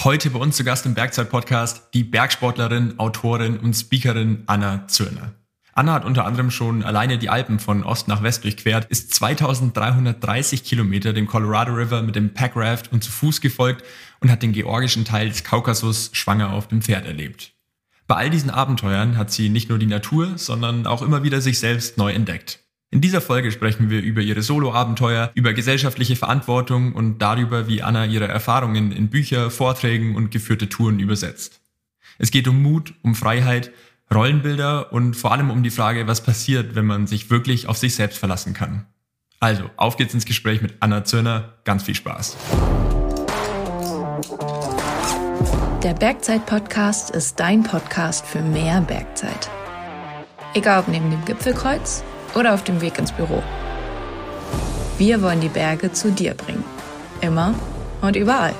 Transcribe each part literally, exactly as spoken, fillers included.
Heute bei uns zu Gast im Bergzeit-Podcast die Bergsportlerin, Autorin und Speakerin Anna Zürner. Anna hat unter anderem schon alleine die Alpen von Ost nach West durchquert, ist zweitausenddreihundertdreißig Kilometer dem Colorado River mit dem Packraft und zu Fuß gefolgt und hat den georgischen Teil des Kaukasus schwanger auf dem Pferd erlebt. Bei all diesen Abenteuern hat sie nicht nur die Natur, sondern auch immer wieder sich selbst neu entdeckt. In dieser Folge sprechen wir über ihre Solo-Abenteuer, über gesellschaftliche Verantwortung und darüber, wie Anna ihre Erfahrungen in Bücher, Vorträgen und geführte Touren übersetzt. Es geht um Mut, um Freiheit, Rollenbilder und vor allem um die Frage, was passiert, wenn man sich wirklich auf sich selbst verlassen kann. Also, auf geht's ins Gespräch mit Anna Zürner. Ganz viel Spaß. Der Bergzeit-Podcast ist dein Podcast für mehr Bergzeit. Egal ob neben dem Gipfelkreuz oder auf dem Weg ins Büro. Wir wollen die Berge zu dir bringen. Immer und überall.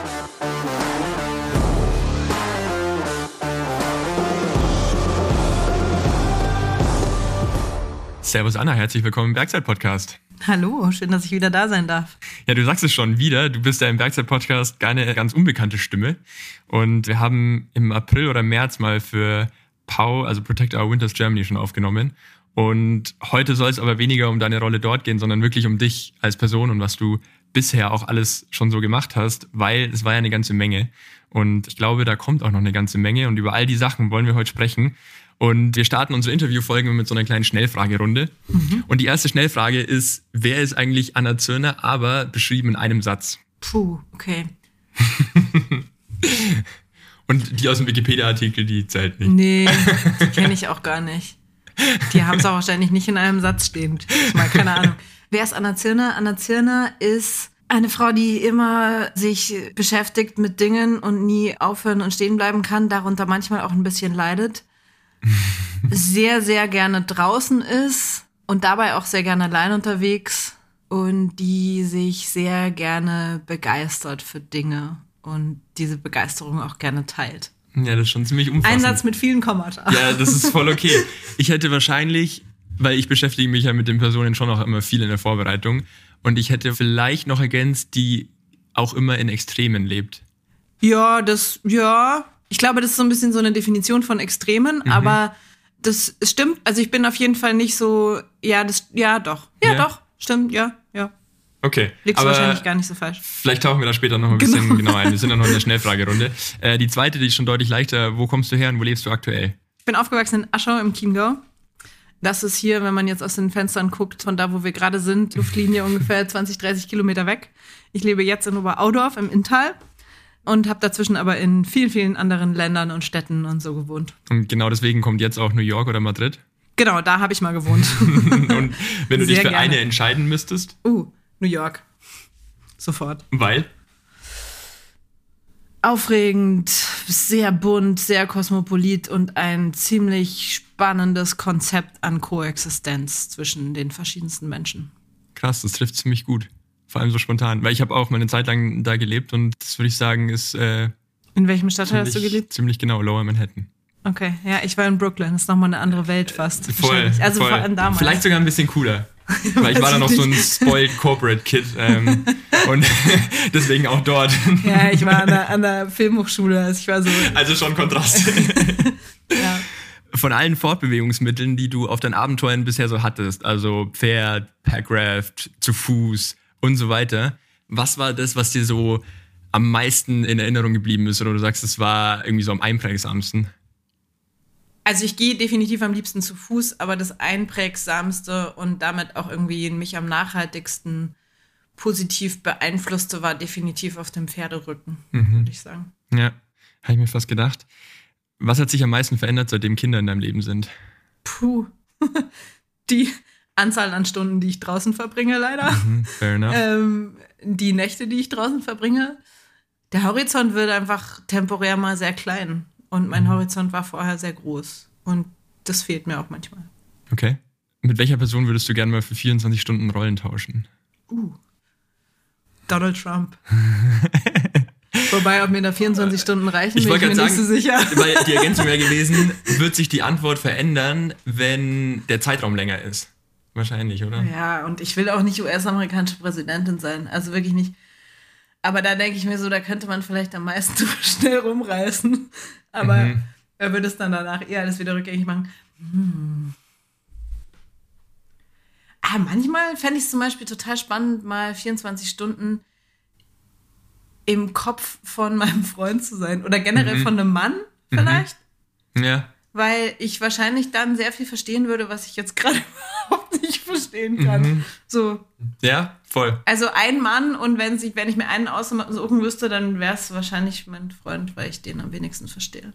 Servus Anna, herzlich willkommen im Bergzeit-Podcast. Hallo, schön, dass ich wieder da sein darf. Ja, du sagst es schon wieder, du bist ja im Bergzeit-Podcast gar eine ganz unbekannte Stimme. Und wir haben im April oder März mal für P O W, also Protect Our Winters Germany, schon aufgenommen. Und heute soll es aber weniger um deine Rolle dort gehen, sondern wirklich um dich als Person und was du bisher auch alles schon so gemacht hast, weil es war ja eine ganze Menge. Und ich glaube, da kommt auch noch eine ganze Menge und über all die Sachen wollen wir heute sprechen. Und wir starten unsere Interviewfolgen mit so einer kleinen Schnellfragerunde. Mhm. Und die erste Schnellfrage ist, wer ist eigentlich Anna Zürner, aber beschrieben in einem Satz? Puh, okay. Und die aus dem Wikipedia-Artikel, die zählt nicht. Nee, die kenne ich auch gar nicht. Die haben es auch wahrscheinlich nicht in einem Satz stehend. Ich meine, keine Ahnung. Wer ist Anna Zürner? Anna Zürner ist eine Frau, die immer sich beschäftigt mit Dingen und nie aufhören und stehen bleiben kann, darunter manchmal auch ein bisschen leidet. Sehr, sehr gerne draußen ist und dabei auch sehr gerne allein unterwegs und die sich sehr gerne begeistert für Dinge und diese Begeisterung auch gerne teilt. Ja, das ist schon ziemlich umfassend. Ein Satz mit vielen Kommata. Ja, das ist voll okay. Ich hätte wahrscheinlich, weil ich beschäftige mich ja mit den Personen schon auch immer viel in der Vorbereitung und ich hätte vielleicht noch ergänzt, die auch immer in Extremen lebt. Ja, das, ja. Ich glaube, das ist so ein bisschen so eine Definition von Extremen, mhm. aber das stimmt. Also ich bin auf jeden Fall nicht so, ja, das, ja, doch. Ja, ja. doch, stimmt, ja, ja. Okay. Liegst du wahrscheinlich gar nicht so falsch. Vielleicht tauchen wir da später noch ein bisschen genau, genau ein. Wir sind ja noch in der Schnellfragerunde. Äh, die zweite, die ist schon deutlich leichter. Wo kommst du her und wo lebst du aktuell? Ich bin aufgewachsen in Aschau im Chiemgau. Das ist hier, wenn man jetzt aus den Fenstern guckt, von da, wo wir gerade sind, Luftlinie ungefähr zwanzig, dreißig Kilometer weg. Ich lebe jetzt in Oberaudorf im Inntal. Und habe dazwischen aber in vielen, vielen anderen Ländern und Städten und so gewohnt. Und genau deswegen kommt jetzt auch New York oder Madrid? Genau, da habe ich mal gewohnt. Und wenn du dich für gerne. eine entscheiden müsstest? Uh, New York. Sofort. Weil? Aufregend, sehr bunt, sehr kosmopolit und ein ziemlich spannendes Konzept an Koexistenz zwischen den verschiedensten Menschen. Krass, das trifft ziemlich gut. Vor allem so spontan, weil ich habe auch mal eine Zeit lang da gelebt und das würde ich sagen ist... Äh, in welchem Stadtteil hast du gelebt? Ziemlich genau, Lower Manhattan. Okay, ja, ich war in Brooklyn, das ist nochmal eine andere Welt fast. Voll, also voll. vor allem damals. Vielleicht sogar ein bisschen cooler, weil ich war dann noch so ein spoiled Corporate Kid ähm, und deswegen auch dort. Ja, ich war an der, an der Filmhochschule, also ich war so... Also schon Kontrast. Ja. Von allen Fortbewegungsmitteln, die du auf deinen Abenteuern bisher so hattest, also Pferd, Packraft, zu Fuß und so weiter. Was war das, was dir so am meisten in Erinnerung geblieben ist? Oder du sagst, es war irgendwie so am einprägsamsten? Also ich gehe definitiv am liebsten zu Fuß, aber das einprägsamste und damit auch irgendwie mich am nachhaltigsten positiv beeinflusste war definitiv auf dem Pferderücken, mhm. würde ich sagen. Ja, habe ich mir fast gedacht. Was hat sich am meisten verändert, seitdem Kinder in deinem Leben sind? Puh, die... Anzahl an Stunden, die ich draußen verbringe, leider. Mhm, fair enough. Ähm, die Nächte, die ich draußen verbringe. Der Horizont wird einfach temporär mal sehr klein. Und mein mhm. Horizont war vorher sehr groß. Und das fehlt mir auch manchmal. Okay. Mit welcher Person würdest du gerne mal für vierundzwanzig Stunden Rollen tauschen? Uh. Donald Trump. Wobei, ob mir da vierundzwanzig Stunden reichen, ich bin ich mir sagen, nicht so sicher. Weil die Ergänzung wäre gewesen, wird sich die Antwort verändern, wenn der Zeitraum länger ist? Wahrscheinlich, oder? Ja, und ich will auch nicht U S-amerikanische Präsidentin sein. Also wirklich nicht. Aber da denke ich mir so, da könnte man vielleicht am meisten schnell rumreißen. Aber mhm. er würde es dann danach eher alles wieder rückgängig machen. Hm. Ah, manchmal fände ich es zum Beispiel total spannend, mal vierundzwanzig Stunden im Kopf von meinem Freund zu sein. Oder generell mhm. von einem Mann vielleicht. Mhm. Ja. Weil ich wahrscheinlich dann sehr viel verstehen würde, was ich jetzt gerade überhaupt nicht verstehen kann. Mhm. So. Ja, voll. Also ein Mann, und wenn, sich, wenn ich mir einen aussuchen müsste, dann wäre es wahrscheinlich mein Freund, weil ich den am wenigsten verstehe.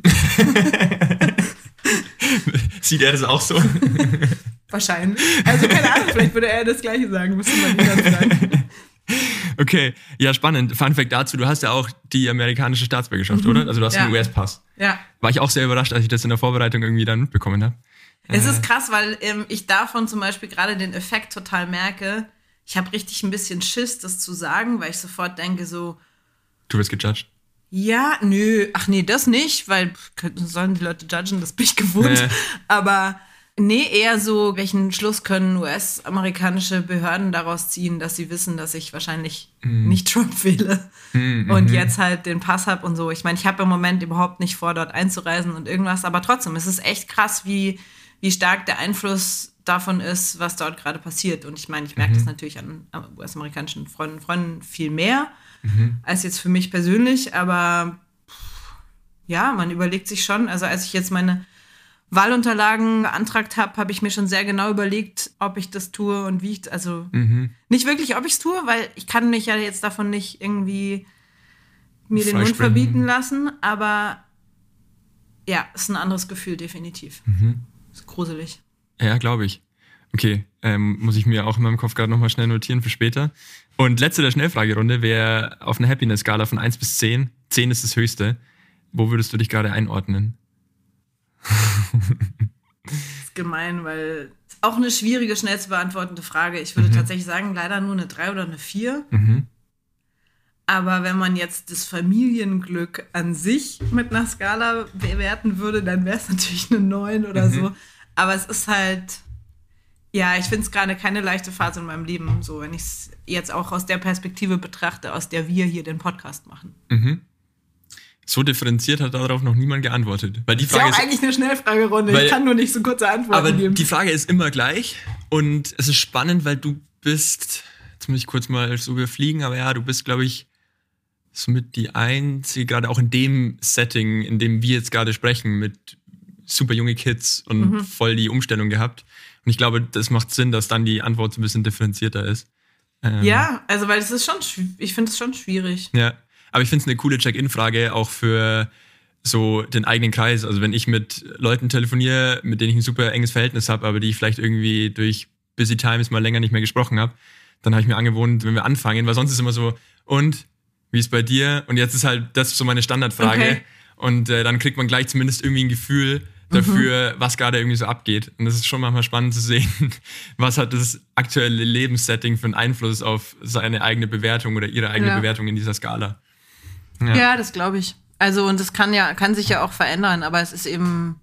Sieht er das auch so? Wahrscheinlich. Also keine Ahnung, vielleicht würde er das Gleiche sagen, müsste man ihm dann sagen. Okay, ja, spannend. Fun Fact dazu, du hast ja auch die amerikanische Staatsbürgerschaft, mhm. oder? Also du hast ja. einen U S-Pass. Ja. War ich auch sehr überrascht, als ich das in der Vorbereitung irgendwie dann mitbekommen habe. Es äh. ist krass, weil ähm, ich davon zum Beispiel gerade den Effekt total merke. Ich habe richtig ein bisschen Schiss, das zu sagen, weil ich sofort denke so... Du wirst gejudged? Ja, nö. Ach nee, das nicht, weil sollen die Leute judgen, das bin ich gewohnt. Äh. Aber... Nee, eher so, welchen Schluss können U S-amerikanische Behörden daraus ziehen, dass sie wissen, dass ich wahrscheinlich mm. nicht Trump wähle mm, und mm. jetzt halt den Pass habe und so. Ich meine, ich habe im Moment überhaupt nicht vor, dort einzureisen und irgendwas, aber trotzdem, es ist echt krass, wie, wie stark der Einfluss davon ist, was dort gerade passiert. Und ich meine, ich merke mm. das natürlich an U S-amerikanischen Freunden und Freunden viel mehr mm. als jetzt für mich persönlich, aber ja, man überlegt sich schon, also als ich jetzt meine Wahlunterlagen beantragt habe, habe ich mir schon sehr genau überlegt, ob ich das tue und wie ich, also mhm. nicht wirklich, ob ich es tue, weil ich kann mich ja jetzt davon nicht irgendwie mir den Mund verbieten lassen, aber ja, ist ein anderes Gefühl, definitiv. Mhm. Ist gruselig. Ja, glaube ich. Okay, ähm, muss ich mir auch in meinem Kopf gerade nochmal schnell notieren für später. Und letzte der Schnellfragerunde wäre auf einer Happiness-Skala von eins bis zehn. zehn ist das höchste. Wo würdest du dich gerade einordnen? Das ist gemein, weil es ist auch eine schwierige, schnell zu beantwortende Frage. Ich würde mhm. tatsächlich sagen, leider nur eine drei oder eine vier. Mhm. Aber wenn man jetzt das Familienglück an sich mit einer Skala bewerten würde, dann wäre es natürlich eine neun oder mhm. so. Aber es ist halt, ja, ich finde es gerade keine leichte Phase in meinem Leben, so wenn ich es jetzt auch aus der Perspektive betrachte, aus der wir hier den Podcast machen. Mhm. So differenziert hat darauf noch niemand geantwortet. Weil die Frage ist ja auch ist, eigentlich eine Schnellfragerunde. Weil, ich kann nur nicht so kurze Antworten aber geben. Die Frage ist immer gleich. Und es ist spannend, weil du bist, jetzt muss ich kurz mal so überfliegen, aber ja, du bist, glaube ich, somit die einzige, gerade auch in dem Setting, in dem wir jetzt gerade sprechen, mit super junge Kids und mhm. voll die Umstellung gehabt. Und ich glaube, das macht Sinn, dass dann die Antwort so ein bisschen differenzierter ist. Ähm, ja, also weil es ist schon, ich finde es schon schwierig. Ja. Aber ich finde es eine coole Check-in-Frage auch für so den eigenen Kreis. Also wenn ich mit Leuten telefoniere, mit denen ich ein super enges Verhältnis habe, aber die ich vielleicht irgendwie durch Busy Times mal länger nicht mehr gesprochen habe, dann habe ich mir angewohnt, wenn wir anfangen, weil sonst ist immer so, und, wie ist bei dir? Und jetzt ist halt das so meine Standardfrage. Okay. Und äh, dann kriegt man gleich zumindest irgendwie ein Gefühl dafür, mhm. was gerade irgendwie so abgeht. Und das ist schon manchmal spannend zu sehen, was hat das aktuelle Lebenssetting für einen Einfluss auf seine eigene Bewertung oder ihre eigene ja. Bewertung in dieser Skala. Ja, ja, das glaube ich. Also, und das kann ja, kann sich ja auch verändern, aber es ist eben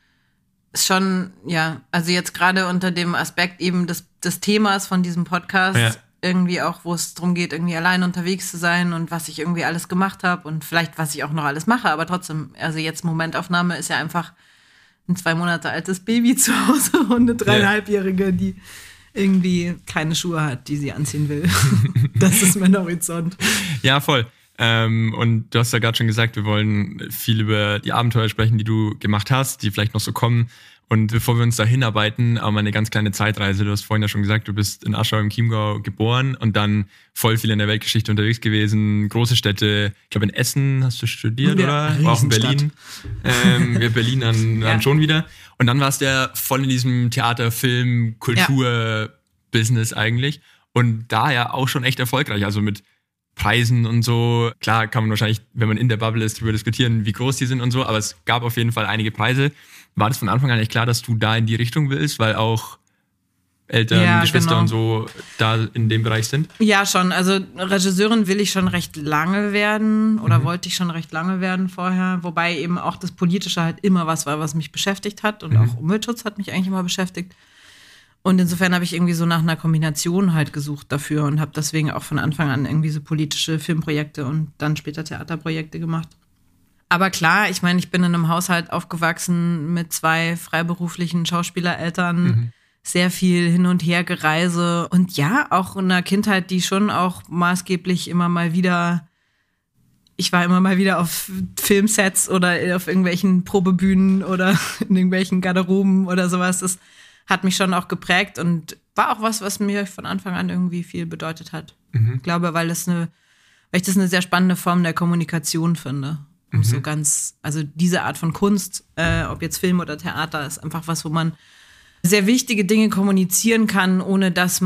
ist schon, ja, also jetzt gerade unter dem Aspekt eben des, des Themas von diesem Podcast, ja. irgendwie auch, wo es darum geht, irgendwie allein unterwegs zu sein und was ich irgendwie alles gemacht habe und vielleicht, was ich auch noch alles mache, aber trotzdem, also jetzt Momentaufnahme ist ja einfach ein zwei Monate altes Baby zu Hause und eine dreieinhalbjährige, die irgendwie keine Schuhe hat, die sie anziehen will. Das ist mein Horizont. Ja, voll. Ähm, und du hast ja gerade schon gesagt, wir wollen viel über die Abenteuer sprechen, die du gemacht hast, die vielleicht noch so kommen. Und bevor wir uns da hinarbeiten, aber eine ganz kleine Zeitreise. Du hast vorhin ja schon gesagt, du bist in Aschau im Chiemgau geboren und dann voll viel in der Weltgeschichte unterwegs gewesen. Große Städte, ich glaube in Essen hast du studiert, ja, oder? War auch in Berlin. Ähm, ja, Berlin dann, dann ja. schon wieder. Und dann warst du ja voll in diesem Theater, Film, Kultur-Business ja. eigentlich. Und da ja auch schon echt erfolgreich. Also mit Preisen und so. Klar kann man wahrscheinlich, wenn man in der Bubble ist, darüber diskutieren, wie groß die sind und so, aber es gab auf jeden Fall einige Preise. War das von Anfang an echt klar, dass du da in die Richtung willst, weil auch Eltern, ja, Geschwister genau. und so da in dem Bereich sind? Ja, schon. Also Regisseurin will ich schon recht lange werden oder mhm. wollte ich schon recht lange werden vorher, wobei eben auch das Politische halt immer was war, was mich beschäftigt hat und mhm. auch Umweltschutz hat mich eigentlich immer beschäftigt. Und insofern habe ich irgendwie so nach einer Kombination halt gesucht dafür und habe deswegen auch von Anfang an irgendwie so politische Filmprojekte und dann später Theaterprojekte gemacht. Aber klar, ich meine, ich bin in einem Haushalt aufgewachsen mit zwei freiberuflichen Schauspielereltern, mhm. sehr viel hin und her Gereise und ja, auch in einer Kindheit, die schon auch maßgeblich immer mal wieder, ich war immer mal wieder auf Filmsets oder auf irgendwelchen Probebühnen oder in irgendwelchen Garderoben oder sowas. Das hat mich schon auch geprägt und war auch was, was mir von Anfang an irgendwie viel bedeutet hat. Mhm. Ich glaube, weil das eine, weil ich das eine sehr spannende Form der Kommunikation finde. Um mhm. so ganz, also diese Art von Kunst, äh, ob jetzt Film oder Theater, ist einfach was, wo man sehr wichtige Dinge kommunizieren kann, ohne dass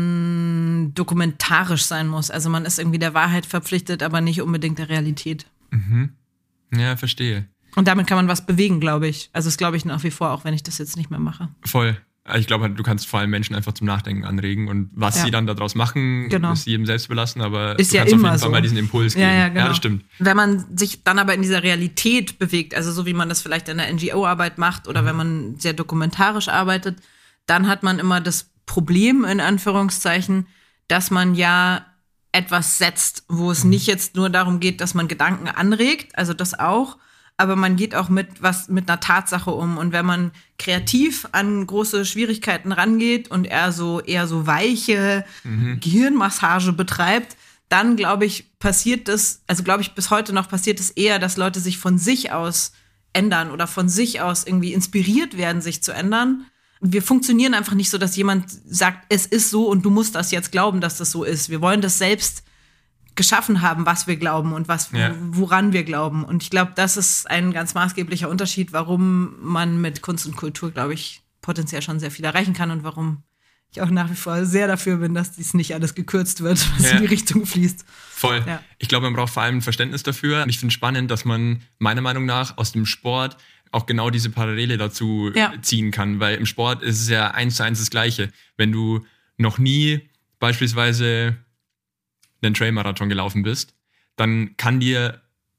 man dokumentarisch sein muss. Also man ist irgendwie der Wahrheit verpflichtet, aber nicht unbedingt der Realität. Mhm. Ja, verstehe. Und damit kann man was bewegen, glaube ich. Also das glaube ich nach wie vor, auch wenn ich das jetzt nicht mehr mache. Voll. Ich glaube, du kannst vor allem Menschen einfach zum Nachdenken anregen und was ja. sie dann daraus machen, genau. ist jedem selbst belassen, aber ist du ja kannst immer auf jeden so. Fall mal diesen Impuls geben. Ja, ja, genau. Ja, das stimmt. Wenn man sich dann aber in dieser Realität bewegt, also so wie man das vielleicht in der N G O-Arbeit macht oder mhm. wenn man sehr dokumentarisch arbeitet, dann hat man immer das Problem, in Anführungszeichen, dass man ja etwas setzt, wo es mhm. nicht jetzt nur darum geht, dass man Gedanken anregt, also das auch, aber man geht auch mit was mit einer Tatsache um. Und wenn man kreativ an große Schwierigkeiten rangeht und eher so eher so weiche mhm. Gehirnmassage betreibt, dann glaube ich, passiert das, also glaube ich, bis heute noch passiert es eher, dass Leute sich von sich aus ändern oder von sich aus irgendwie inspiriert werden, sich zu ändern. Wir funktionieren einfach nicht so, dass jemand sagt, es ist so und du musst das jetzt glauben, dass das so ist. Wir wollen das selbst geschaffen haben, was wir glauben und was, ja. woran wir glauben. Und ich glaube, das ist ein ganz maßgeblicher Unterschied, warum man mit Kunst und Kultur, glaube ich, potenziell schon sehr viel erreichen kann und warum ich auch nach wie vor sehr dafür bin, dass dies nicht alles gekürzt wird, was ja. in die Richtung fließt. Voll. Ja. Ich glaube, man braucht vor allem ein Verständnis dafür. Und ich finde es spannend, dass man meiner Meinung nach aus dem Sport auch genau diese Parallele dazu ja. ziehen kann, weil im Sport ist es ja eins zu eins das Gleiche. Wenn du noch nie beispielsweise einen Trailmarathon gelaufen bist, dann kann dir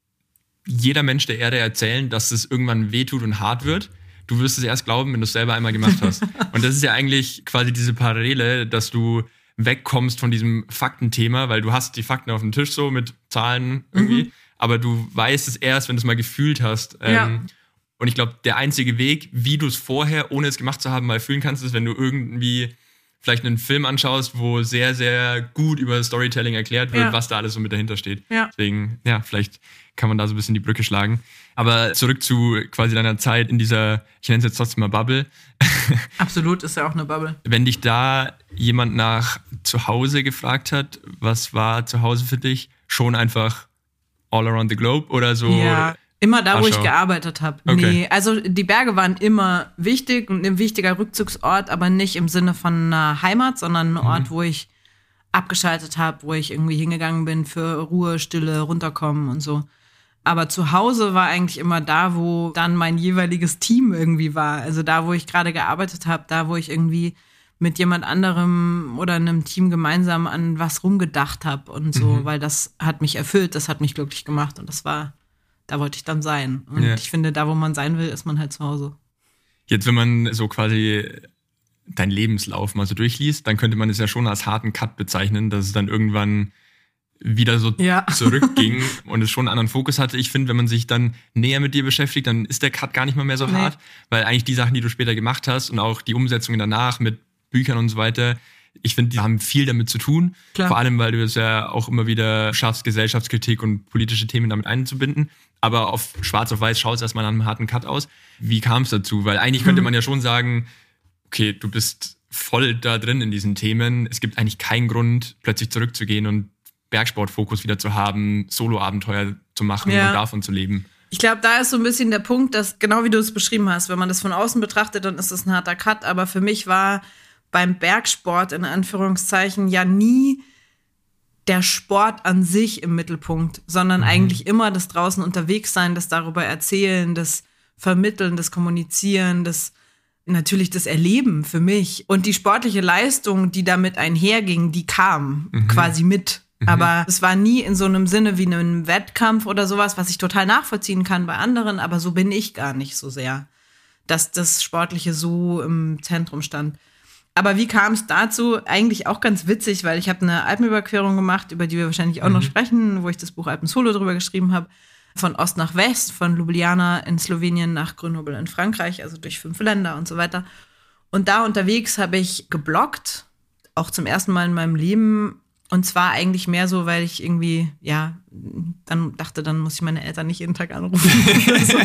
jeder Mensch der Erde erzählen, dass es irgendwann wehtut und hart wird. Du wirst es erst glauben, wenn du es selber einmal gemacht hast. Und das ist ja eigentlich quasi diese Parallele, dass du wegkommst von diesem Faktenthema, weil du hast die Fakten auf dem Tisch so mit Zahlen irgendwie, mhm. aber du weißt es erst, wenn du es mal gefühlt hast. Ja. Ähm, und ich glaube, der einzige Weg, wie du es vorher, ohne es gemacht zu haben, mal fühlen kannst, ist, wenn du irgendwie vielleicht einen Film anschaust, wo sehr, sehr gut über Storytelling erklärt wird, ja. was da alles so mit dahinter steht. Ja. Deswegen, ja, vielleicht kann man da so ein bisschen die Brücke schlagen. Aber zurück zu quasi deiner Zeit in dieser, ich nenne es jetzt trotzdem mal Bubble. Absolut, ist ja auch eine Bubble. Wenn dich da jemand nach zu Hause gefragt hat, was war zu Hause für dich? Schon einfach all around the globe oder so? Ja. Immer da, wo Ach, ich schau. gearbeitet habe. Okay. Nee, also die Berge waren immer wichtig und ein wichtiger Rückzugsort, aber nicht im Sinne von einer Heimat, sondern ein mhm. Ort, wo ich abgeschaltet habe, wo ich irgendwie hingegangen bin für Ruhe, Stille, runterkommen und so. Aber zu Hause war eigentlich immer da, wo dann mein jeweiliges Team irgendwie war. Also da, wo ich gerade gearbeitet habe, da, wo ich irgendwie mit jemand anderem oder einem Team gemeinsam an was rumgedacht habe und so, mhm. weil das hat mich erfüllt, das hat mich glücklich gemacht und das war, da wollte ich dann sein. Und ja. ich finde, da, wo man sein will, ist man halt zu Hause. Jetzt, wenn man so quasi deinen Lebenslauf mal so durchliest, dann könnte man es ja schon als harten Cut bezeichnen, dass es dann irgendwann wieder so ja. zurückging und es schon einen anderen Fokus hatte. Ich finde, wenn man sich dann näher mit dir beschäftigt, dann ist der Cut gar nicht mal mehr so nee. hart, weil eigentlich die Sachen, die du später gemacht hast und auch die Umsetzungen danach mit Büchern und so weiter, ich finde, die haben viel damit zu tun. Klar. Vor allem, weil du es ja auch immer wieder schaffst, Gesellschaftskritik und politische Themen damit einzubinden. Aber auf schwarz auf weiß schaut es erstmal nach einem harten Cut aus. Wie kam es dazu? Weil eigentlich könnte man ja schon sagen, okay, du bist voll da drin in diesen Themen. Es gibt eigentlich keinen Grund, plötzlich zurückzugehen und Bergsportfokus wieder zu haben, Solo-Abenteuer zu machen ja. und davon zu leben. Ich glaube, da ist so ein bisschen der Punkt, dass, genau wie du es beschrieben hast, wenn man das von außen betrachtet, dann ist das ein harter Cut. Aber für mich war beim Bergsport in Anführungszeichen ja nie der Sport an sich im Mittelpunkt, sondern mhm. eigentlich immer das draußen unterwegs sein, das darüber erzählen, das Vermitteln, das Kommunizieren, das natürlich das Erleben für mich. Und die sportliche Leistung, die damit einherging, die kam mhm. quasi mit. Mhm. Aber es war nie in so einem Sinne wie einem Wettkampf oder sowas, was ich total nachvollziehen kann bei anderen, aber so bin ich gar nicht so sehr, dass das Sportliche so im Zentrum stand. Aber wie kam es dazu? Eigentlich auch ganz witzig, weil ich habe eine Alpenüberquerung gemacht, über die wir wahrscheinlich auch mhm. noch sprechen, wo ich das Buch Alpen Solo drüber geschrieben habe. Von Ost nach West, von Ljubljana in Slowenien nach Grenoble in Frankreich, also durch fünf Länder und so weiter. Und da unterwegs habe ich gebloggt, auch zum ersten Mal in meinem Leben. Und zwar eigentlich mehr so, weil ich irgendwie, ja, dann dachte, dann muss ich meine Eltern nicht jeden Tag anrufen. so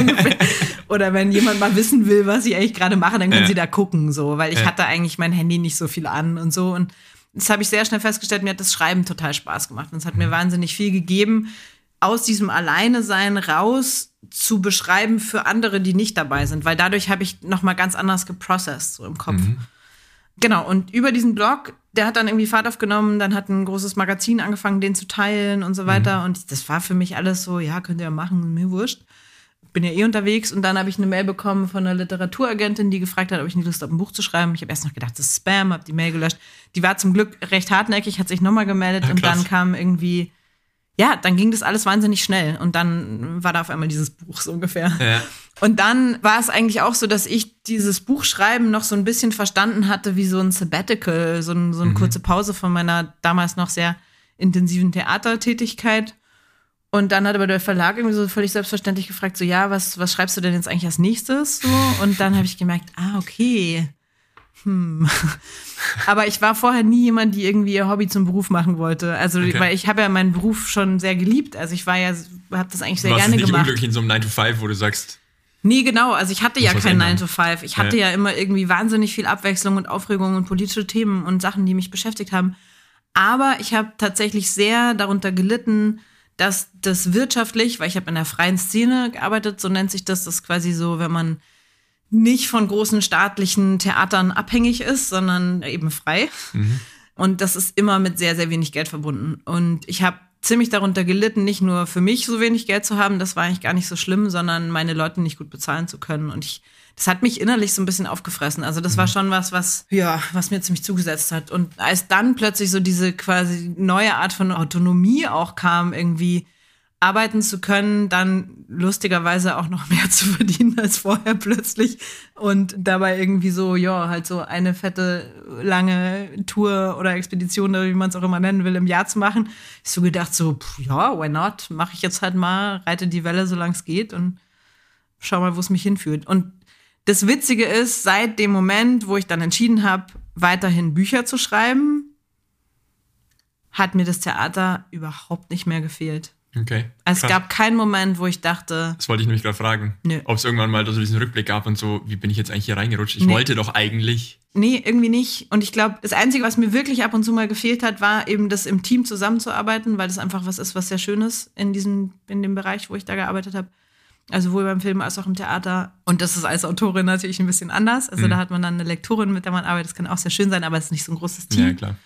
Oder wenn jemand mal wissen will, was ich eigentlich gerade mache, dann können ja. sie da gucken, so. Weil ich ja. hatte eigentlich mein Handy nicht so viel an und so. Und das habe ich sehr schnell festgestellt, mir hat das Schreiben total Spaß gemacht. Und es hat mir wahnsinnig viel gegeben, aus diesem Alleine-Sein raus zu beschreiben für andere, die nicht dabei sind. Weil dadurch habe ich nochmal ganz anders geprocessed, so im Kopf. Mhm. Genau, und über diesen Blog, der hat dann irgendwie Fahrt aufgenommen, dann hat ein großes Magazin angefangen, den zu teilen und so weiter. Mhm. Und das war für mich alles so, ja, könnt ihr ja machen, mir wurscht. Bin ja eh unterwegs. Und dann habe ich eine Mail bekommen von einer Literaturagentin, die gefragt hat, ob ich nicht Lust habe, ein Buch zu schreiben. Ich habe erst noch gedacht, das ist Spam, habe die Mail gelöscht. Die war zum Glück recht hartnäckig, hat sich nochmal gemeldet. Ja, und dann kam irgendwie, ja, dann ging das alles wahnsinnig schnell. Und dann war da auf einmal dieses Buch so ungefähr. Ja. Und dann war es eigentlich auch so, dass ich dieses Buchschreiben noch so ein bisschen verstanden hatte wie so ein Sabbatical, so, ein, so eine mhm. kurze Pause von meiner damals noch sehr intensiven Theatertätigkeit. Und dann hat aber der Verlag irgendwie so völlig selbstverständlich gefragt, so, ja, was, was schreibst du denn jetzt eigentlich als nächstes? So. Und dann habe ich gemerkt, ah, okay. Hm. Aber ich war vorher nie jemand, die irgendwie ihr Hobby zum Beruf machen wollte. Also, okay. weil ich habe ja meinen Beruf schon sehr geliebt. Also ich war ja, habe das eigentlich sehr gerne gemacht. Du warst nicht unglücklich in so einem nine to five, wo du sagst, nee, genau. Also ich hatte ja kein nine to five. Ich hatte ja. ja immer irgendwie wahnsinnig viel Abwechslung und Aufregung und politische Themen und Sachen, die mich beschäftigt haben. Aber ich habe tatsächlich sehr darunter gelitten, dass das wirtschaftlich, weil ich habe in der freien Szene gearbeitet, so nennt sich das, das ist quasi so, wenn man nicht von großen staatlichen Theatern abhängig ist, sondern eben frei. Mhm. Und das ist immer mit sehr, sehr wenig Geld verbunden. Und ich habe ziemlich darunter gelitten, nicht nur für mich so wenig Geld zu haben, das war eigentlich gar nicht so schlimm, sondern meine Leute nicht gut bezahlen zu können. Und ich, das hat mich innerlich so ein bisschen aufgefressen. Also das war schon was, was, ja, was mir ziemlich zugesetzt hat. Und als dann plötzlich so diese quasi neue Art von Autonomie auch kam, irgendwie arbeiten zu können, dann lustigerweise auch noch mehr zu verdienen als vorher plötzlich und dabei irgendwie so, ja, halt so eine fette, lange Tour oder Expedition, oder wie man es auch immer nennen will, im Jahr zu machen. Ich so gedacht so, pff, ja, why not? Mache ich jetzt halt mal, reite die Welle, solange es geht und schau mal, wo es mich hinführt. Und das Witzige ist, seit dem Moment, wo ich dann entschieden habe, weiterhin Bücher zu schreiben, hat mir das Theater überhaupt nicht mehr gefehlt. Okay. Also es gab keinen Moment, wo ich dachte... Das wollte ich nämlich gerade fragen. Ob es irgendwann mal so diesen Rückblick gab und so, wie bin ich jetzt eigentlich hier reingerutscht? Ich nee. wollte doch eigentlich... Nee, irgendwie nicht. Und ich glaube, das Einzige, was mir wirklich ab und zu mal gefehlt hat, war eben das im Team zusammenzuarbeiten, weil das einfach was ist, was sehr schön ist in diesem, in dem Bereich, wo ich da gearbeitet habe. Also sowohl beim Film als auch im Theater. Und das ist als Autorin natürlich ein bisschen anders. Also mhm. da hat man dann eine Lektorin, mit der man arbeitet. Das kann auch sehr schön sein, aber es ist nicht so ein großes Team. Ja, klar.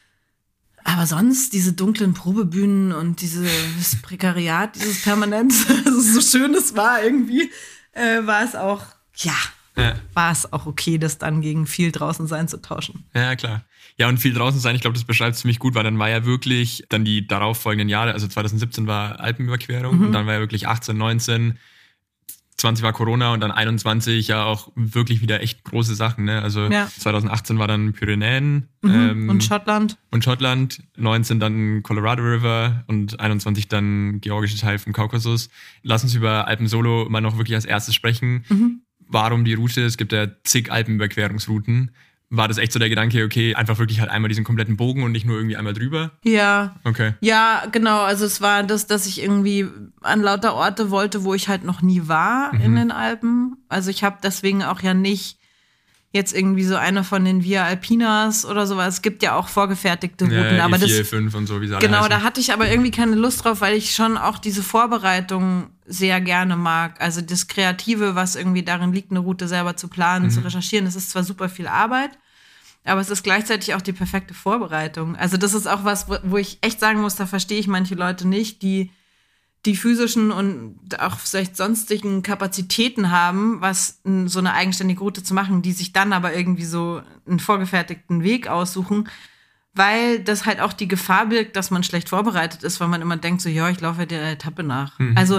Aber sonst, diese dunklen Probebühnen und dieses Prekariat, dieses Permanenz, also so schön es war irgendwie, äh, war es auch, ja, ja, war es auch okay, das dann gegen viel draußen sein zu tauschen. Ja, klar. Ja, und viel draußen sein, ich glaube, das beschreibt es ziemlich gut, weil dann war ja wirklich dann die darauffolgenden Jahre, also zwanzig siebzehn war Alpenüberquerung mhm. und dann war ja wirklich achtzehn, neunzehn, zwanzig war Corona und dann einundzwanzig ja auch wirklich wieder echt große Sachen. Ne? Also ja. zwanzig achtzehn war dann Pyrenäen. Mhm. Ähm, und Schottland. Und Schottland. neunzehn dann Colorado River und einundzwanzig dann georgische Teil vom Kaukasus. Lass uns über Alpen Solo mal noch wirklich als erstes sprechen. Mhm. Warum die Route? Es gibt ja zig Alpenüberquerungsrouten. War das echt so der Gedanke, okay, einfach wirklich halt einmal diesen kompletten Bogen und nicht nur irgendwie einmal drüber? Ja. Okay. Ja, genau. Also es war das, dass ich irgendwie an lauter Orte wollte, wo ich halt noch nie war mhm. in den Alpen. Also ich habe deswegen auch ja nicht jetzt irgendwie so eine von den Via Alpinas oder sowas. Es gibt ja auch vorgefertigte Routen. Ja, aber E vier, das, E fünf und so, wie sie alle genau, heißen. Da hatte ich aber irgendwie keine Lust drauf, weil ich schon auch diese Vorbereitung sehr gerne mag. Also das Kreative, was irgendwie darin liegt, eine Route selber zu planen, mhm. zu recherchieren. Das ist zwar super viel Arbeit, aber es ist gleichzeitig auch die perfekte Vorbereitung. Also das ist auch was, wo ich echt sagen muss, da verstehe ich manche Leute nicht, die die physischen und auch vielleicht sonstigen Kapazitäten haben, was so eine eigenständige Route zu machen, die sich dann aber irgendwie so einen vorgefertigten Weg aussuchen, weil das halt auch die Gefahr birgt, dass man schlecht vorbereitet ist, weil man immer denkt so, ja, ich laufe der Etappe nach. Mhm. Also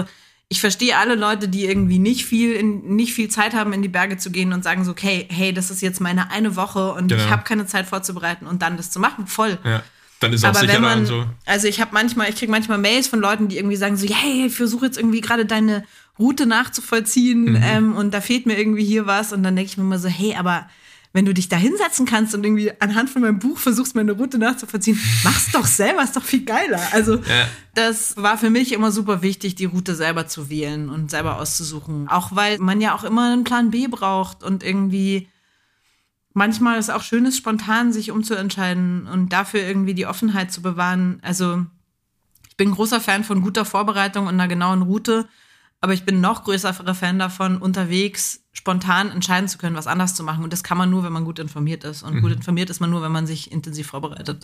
ich verstehe alle Leute, die irgendwie nicht viel in, nicht viel Zeit haben, in die Berge zu gehen und sagen so, okay, hey, das ist jetzt meine eine Woche und genau. ich habe keine Zeit vorzubereiten und dann das zu machen, voll. Ja. Dann ist es auch sicherer wenn man, und so. Also ich habe manchmal, ich kriege manchmal Mails von Leuten, die irgendwie sagen so, hey, ich versuche jetzt irgendwie gerade deine Route nachzuvollziehen mhm. ähm, und da fehlt mir irgendwie hier was. Und dann denke ich mir immer so, hey, aber wenn du dich da hinsetzen kannst und irgendwie anhand von meinem Buch versuchst, meine Route nachzuvollziehen, mach's doch selber, ist doch viel geiler. Also ja. das war für mich immer super wichtig, die Route selber zu wählen und selber auszusuchen. Auch weil man ja auch immer einen Plan B braucht und irgendwie manchmal ist es auch schön, spontan sich umzuentscheiden und dafür irgendwie die Offenheit zu bewahren. Also ich bin ein großer Fan von guter Vorbereitung und einer genauen Route, aber ich bin noch größerer Fan davon, unterwegs spontan entscheiden zu können, was anders zu machen. Und das kann man nur, wenn man gut informiert ist. Und mhm. gut informiert ist man nur, wenn man sich intensiv vorbereitet.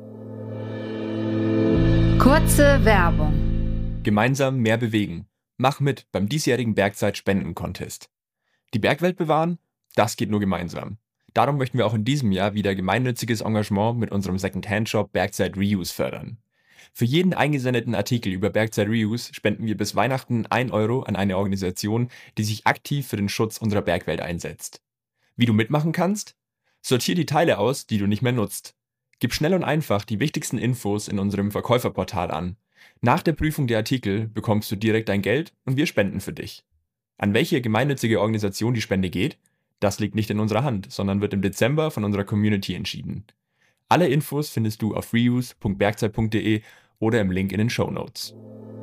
Kurze Werbung. Gemeinsam mehr bewegen. Mach mit beim diesjährigen Bergzeit-Spenden-Contest. Die Bergwelt bewahren, das geht nur gemeinsam. Darum möchten wir auch in diesem Jahr wieder gemeinnütziges Engagement mit unserem Second-Hand-Shop Bergzeit Reuse fördern. Für jeden eingesendeten Artikel über Bergzeit Reuse spenden wir bis Weihnachten ein Euro an eine Organisation, die sich aktiv für den Schutz unserer Bergwelt einsetzt. Wie du mitmachen kannst? Sortier die Teile aus, die du nicht mehr nutzt. Gib schnell und einfach die wichtigsten Infos in unserem Verkäuferportal an. Nach der Prüfung der Artikel bekommst du direkt dein Geld und wir spenden für dich. An welche gemeinnützige Organisation die Spende geht? Das liegt nicht in unserer Hand, sondern wird im Dezember von unserer Community entschieden. Alle Infos findest du auf reuse punkt bergzeit punkt de oder im Link in den Shownotes.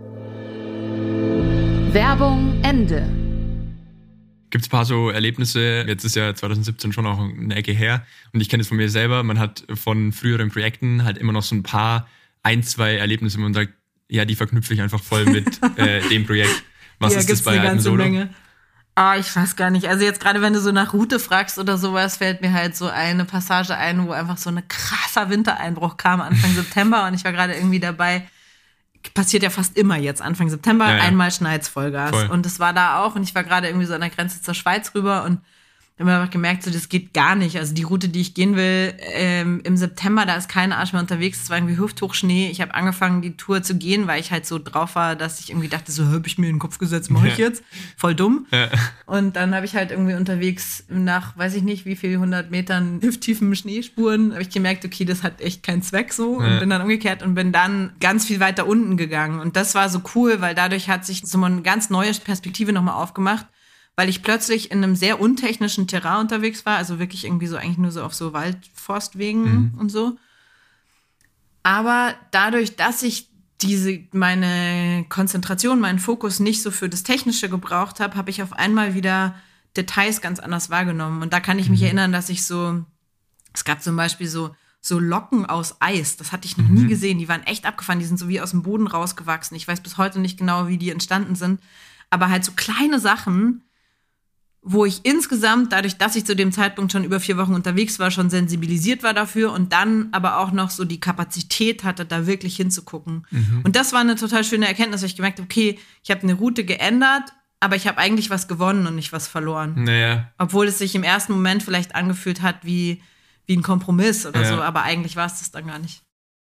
Werbung Ende. Gibt es ein paar so Erlebnisse, jetzt ist ja zwanzig siebzehn schon auch eine Ecke her und ich kenne es von mir selber, man hat von früheren Projekten halt immer noch so ein paar, ein, zwei Erlebnisse, wo man sagt, ja, die verknüpfe ich einfach voll mit äh, dem Projekt. Was ja, ist das bei eine ganze Solo? Menge. Ah, ich weiß gar nicht. Also jetzt gerade, wenn du so nach Route fragst oder sowas, fällt mir halt so eine Passage ein, wo einfach so ein krasser Wintereinbruch kam Anfang September und ich war gerade irgendwie dabei. Passiert ja fast immer jetzt Anfang September, ja, ja. einmal schneit's Vollgas. Voll. Und das war da auch und ich war gerade irgendwie so an der Grenze zur Schweiz rüber und dann haben wir einfach gemerkt, so, das geht gar nicht. Also die Route, die ich gehen will, ähm, im September, da ist kein Arsch mehr unterwegs. Es war irgendwie Hüfthochschnee. Ich habe angefangen, die Tour zu gehen, weil ich halt so drauf war, dass ich irgendwie dachte, so habe ich mir in den Kopf gesetzt, mache ich jetzt. Voll dumm. Ja. Und dann habe ich halt irgendwie unterwegs nach, weiß ich nicht, wie viel hundert Metern hüfttiefen Schneespuren, habe ich gemerkt, okay, das hat echt keinen Zweck so. Und ja. bin dann umgekehrt und bin dann ganz viel weiter unten gegangen. Und das war so cool, weil dadurch hat sich so eine ganz neue Perspektive nochmal aufgemacht, weil ich plötzlich in einem sehr untechnischen Terrain unterwegs war, also wirklich irgendwie so eigentlich nur so auf so Waldforstwegen mhm. und so. Aber dadurch, dass ich diese meine Konzentration, meinen Fokus nicht so für das Technische gebraucht habe, habe ich auf einmal wieder Details ganz anders wahrgenommen. Und da kann ich mich mhm. erinnern, dass ich so, es gab zum Beispiel so, so Locken aus Eis, das hatte ich noch mhm. nie gesehen, die waren echt abgefahren, die sind so wie aus dem Boden rausgewachsen. Ich weiß bis heute nicht genau, wie die entstanden sind, aber halt so kleine Sachen, wo ich insgesamt, dadurch, dass ich zu dem Zeitpunkt schon über vier Wochen unterwegs war, schon sensibilisiert war dafür und dann aber auch noch so die Kapazität hatte, da wirklich hinzugucken. Mhm. Und das war eine total schöne Erkenntnis, weil ich gemerkt habe, okay, ich habe eine Route geändert, aber ich habe eigentlich was gewonnen und nicht was verloren. Naja. Obwohl es sich im ersten Moment vielleicht angefühlt hat wie, wie ein Kompromiss oder ja. so, aber eigentlich war es das dann gar nicht.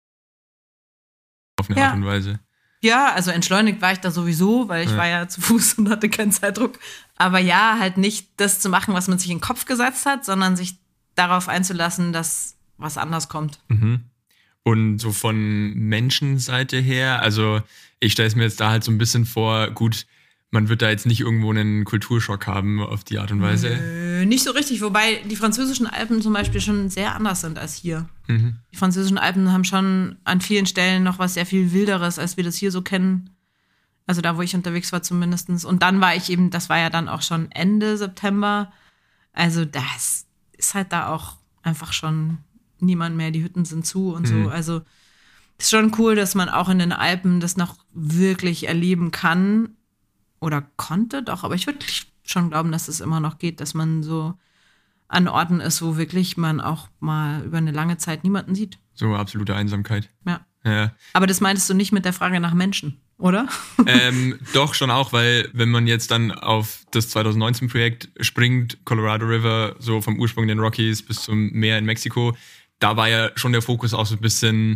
Auf eine ja. Art und Weise. Ja, also entschleunigt war ich da sowieso, weil ich ja. war ja zu Fuß und hatte keinen Zeitdruck. Aber ja, halt nicht das zu machen, was man sich in den Kopf gesetzt hat, sondern sich darauf einzulassen, dass was anders kommt. Mhm. Und so von Menschenseite her, also ich stelle es mir jetzt da halt so ein bisschen vor, gut, man wird da jetzt nicht irgendwo einen Kulturschock haben auf die Art und Weise. Nö, nicht so richtig, wobei die französischen Alpen zum Beispiel schon sehr anders sind als hier. Mhm. Die französischen Alpen haben schon an vielen Stellen noch was sehr viel Wilderes, als wir das hier so kennen. Also da, wo ich unterwegs war zumindest. Und dann war ich eben, das war ja dann auch schon Ende September. Also das ist halt da auch einfach schon niemand mehr. Die Hütten sind zu und mhm. so. Also ist schon cool, dass man auch in den Alpen das noch wirklich erleben kann. Oder konnte doch, aber ich würde schon glauben, dass es immer noch geht, dass man so an Orten ist, wo wirklich man auch mal über eine lange Zeit niemanden sieht. So absolute Einsamkeit. Ja. ja. Aber das meintest du nicht mit der Frage nach Menschen, oder? Ähm, doch, schon auch, weil wenn man jetzt dann auf das zwanzig neunzehn Projekt springt, Colorado River, so vom Ursprung den Rockies bis zum Meer in Mexiko, da war ja schon der Fokus auch so ein bisschen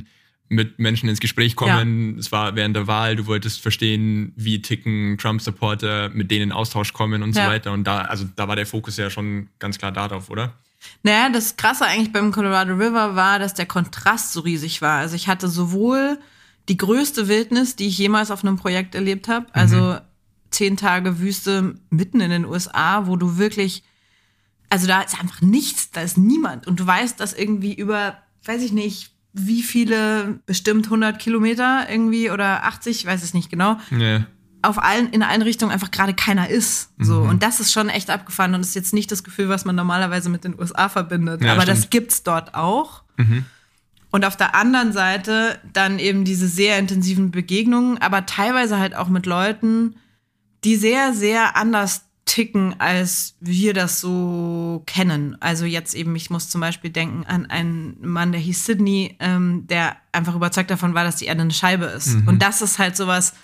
mit Menschen ins Gespräch kommen. Ja. Es war während der Wahl, du wolltest verstehen, wie ticken Trump-Supporter, mit denen in Austausch kommen und ja. so weiter. Und da, also da war der Fokus ja schon ganz klar darauf, oder? Naja, das Krasse eigentlich beim Colorado River war, dass der Kontrast so riesig war. Also ich hatte sowohl die größte Wildnis, die ich jemals auf einem Projekt erlebt habe, also mhm. zehn Tage Wüste mitten in den U S A, wo du wirklich, also da ist einfach nichts, da ist niemand. Und du weißt, dass irgendwie über, weiß ich nicht, wie viele, bestimmt hundert Kilometer irgendwie oder achtzig, ich weiß es nicht genau, nee. auf allen, in allen Richtungen einfach gerade keiner ist. So. Mhm. Und das ist schon echt abgefahren und ist jetzt nicht das Gefühl, was man normalerweise mit den U S A verbindet. Ja, aber stimmt. Das gibt's dort auch. Mhm. Und auf der anderen Seite dann eben diese sehr intensiven Begegnungen, aber teilweise halt auch mit Leuten, die sehr, sehr anders ticken, als wir das so kennen. Also jetzt eben, ich muss zum Beispiel denken an einen Mann, der hieß Sydney, ähm, der einfach überzeugt davon war, dass die Erde eine Scheibe ist. Mhm. Und das ist halt sowas,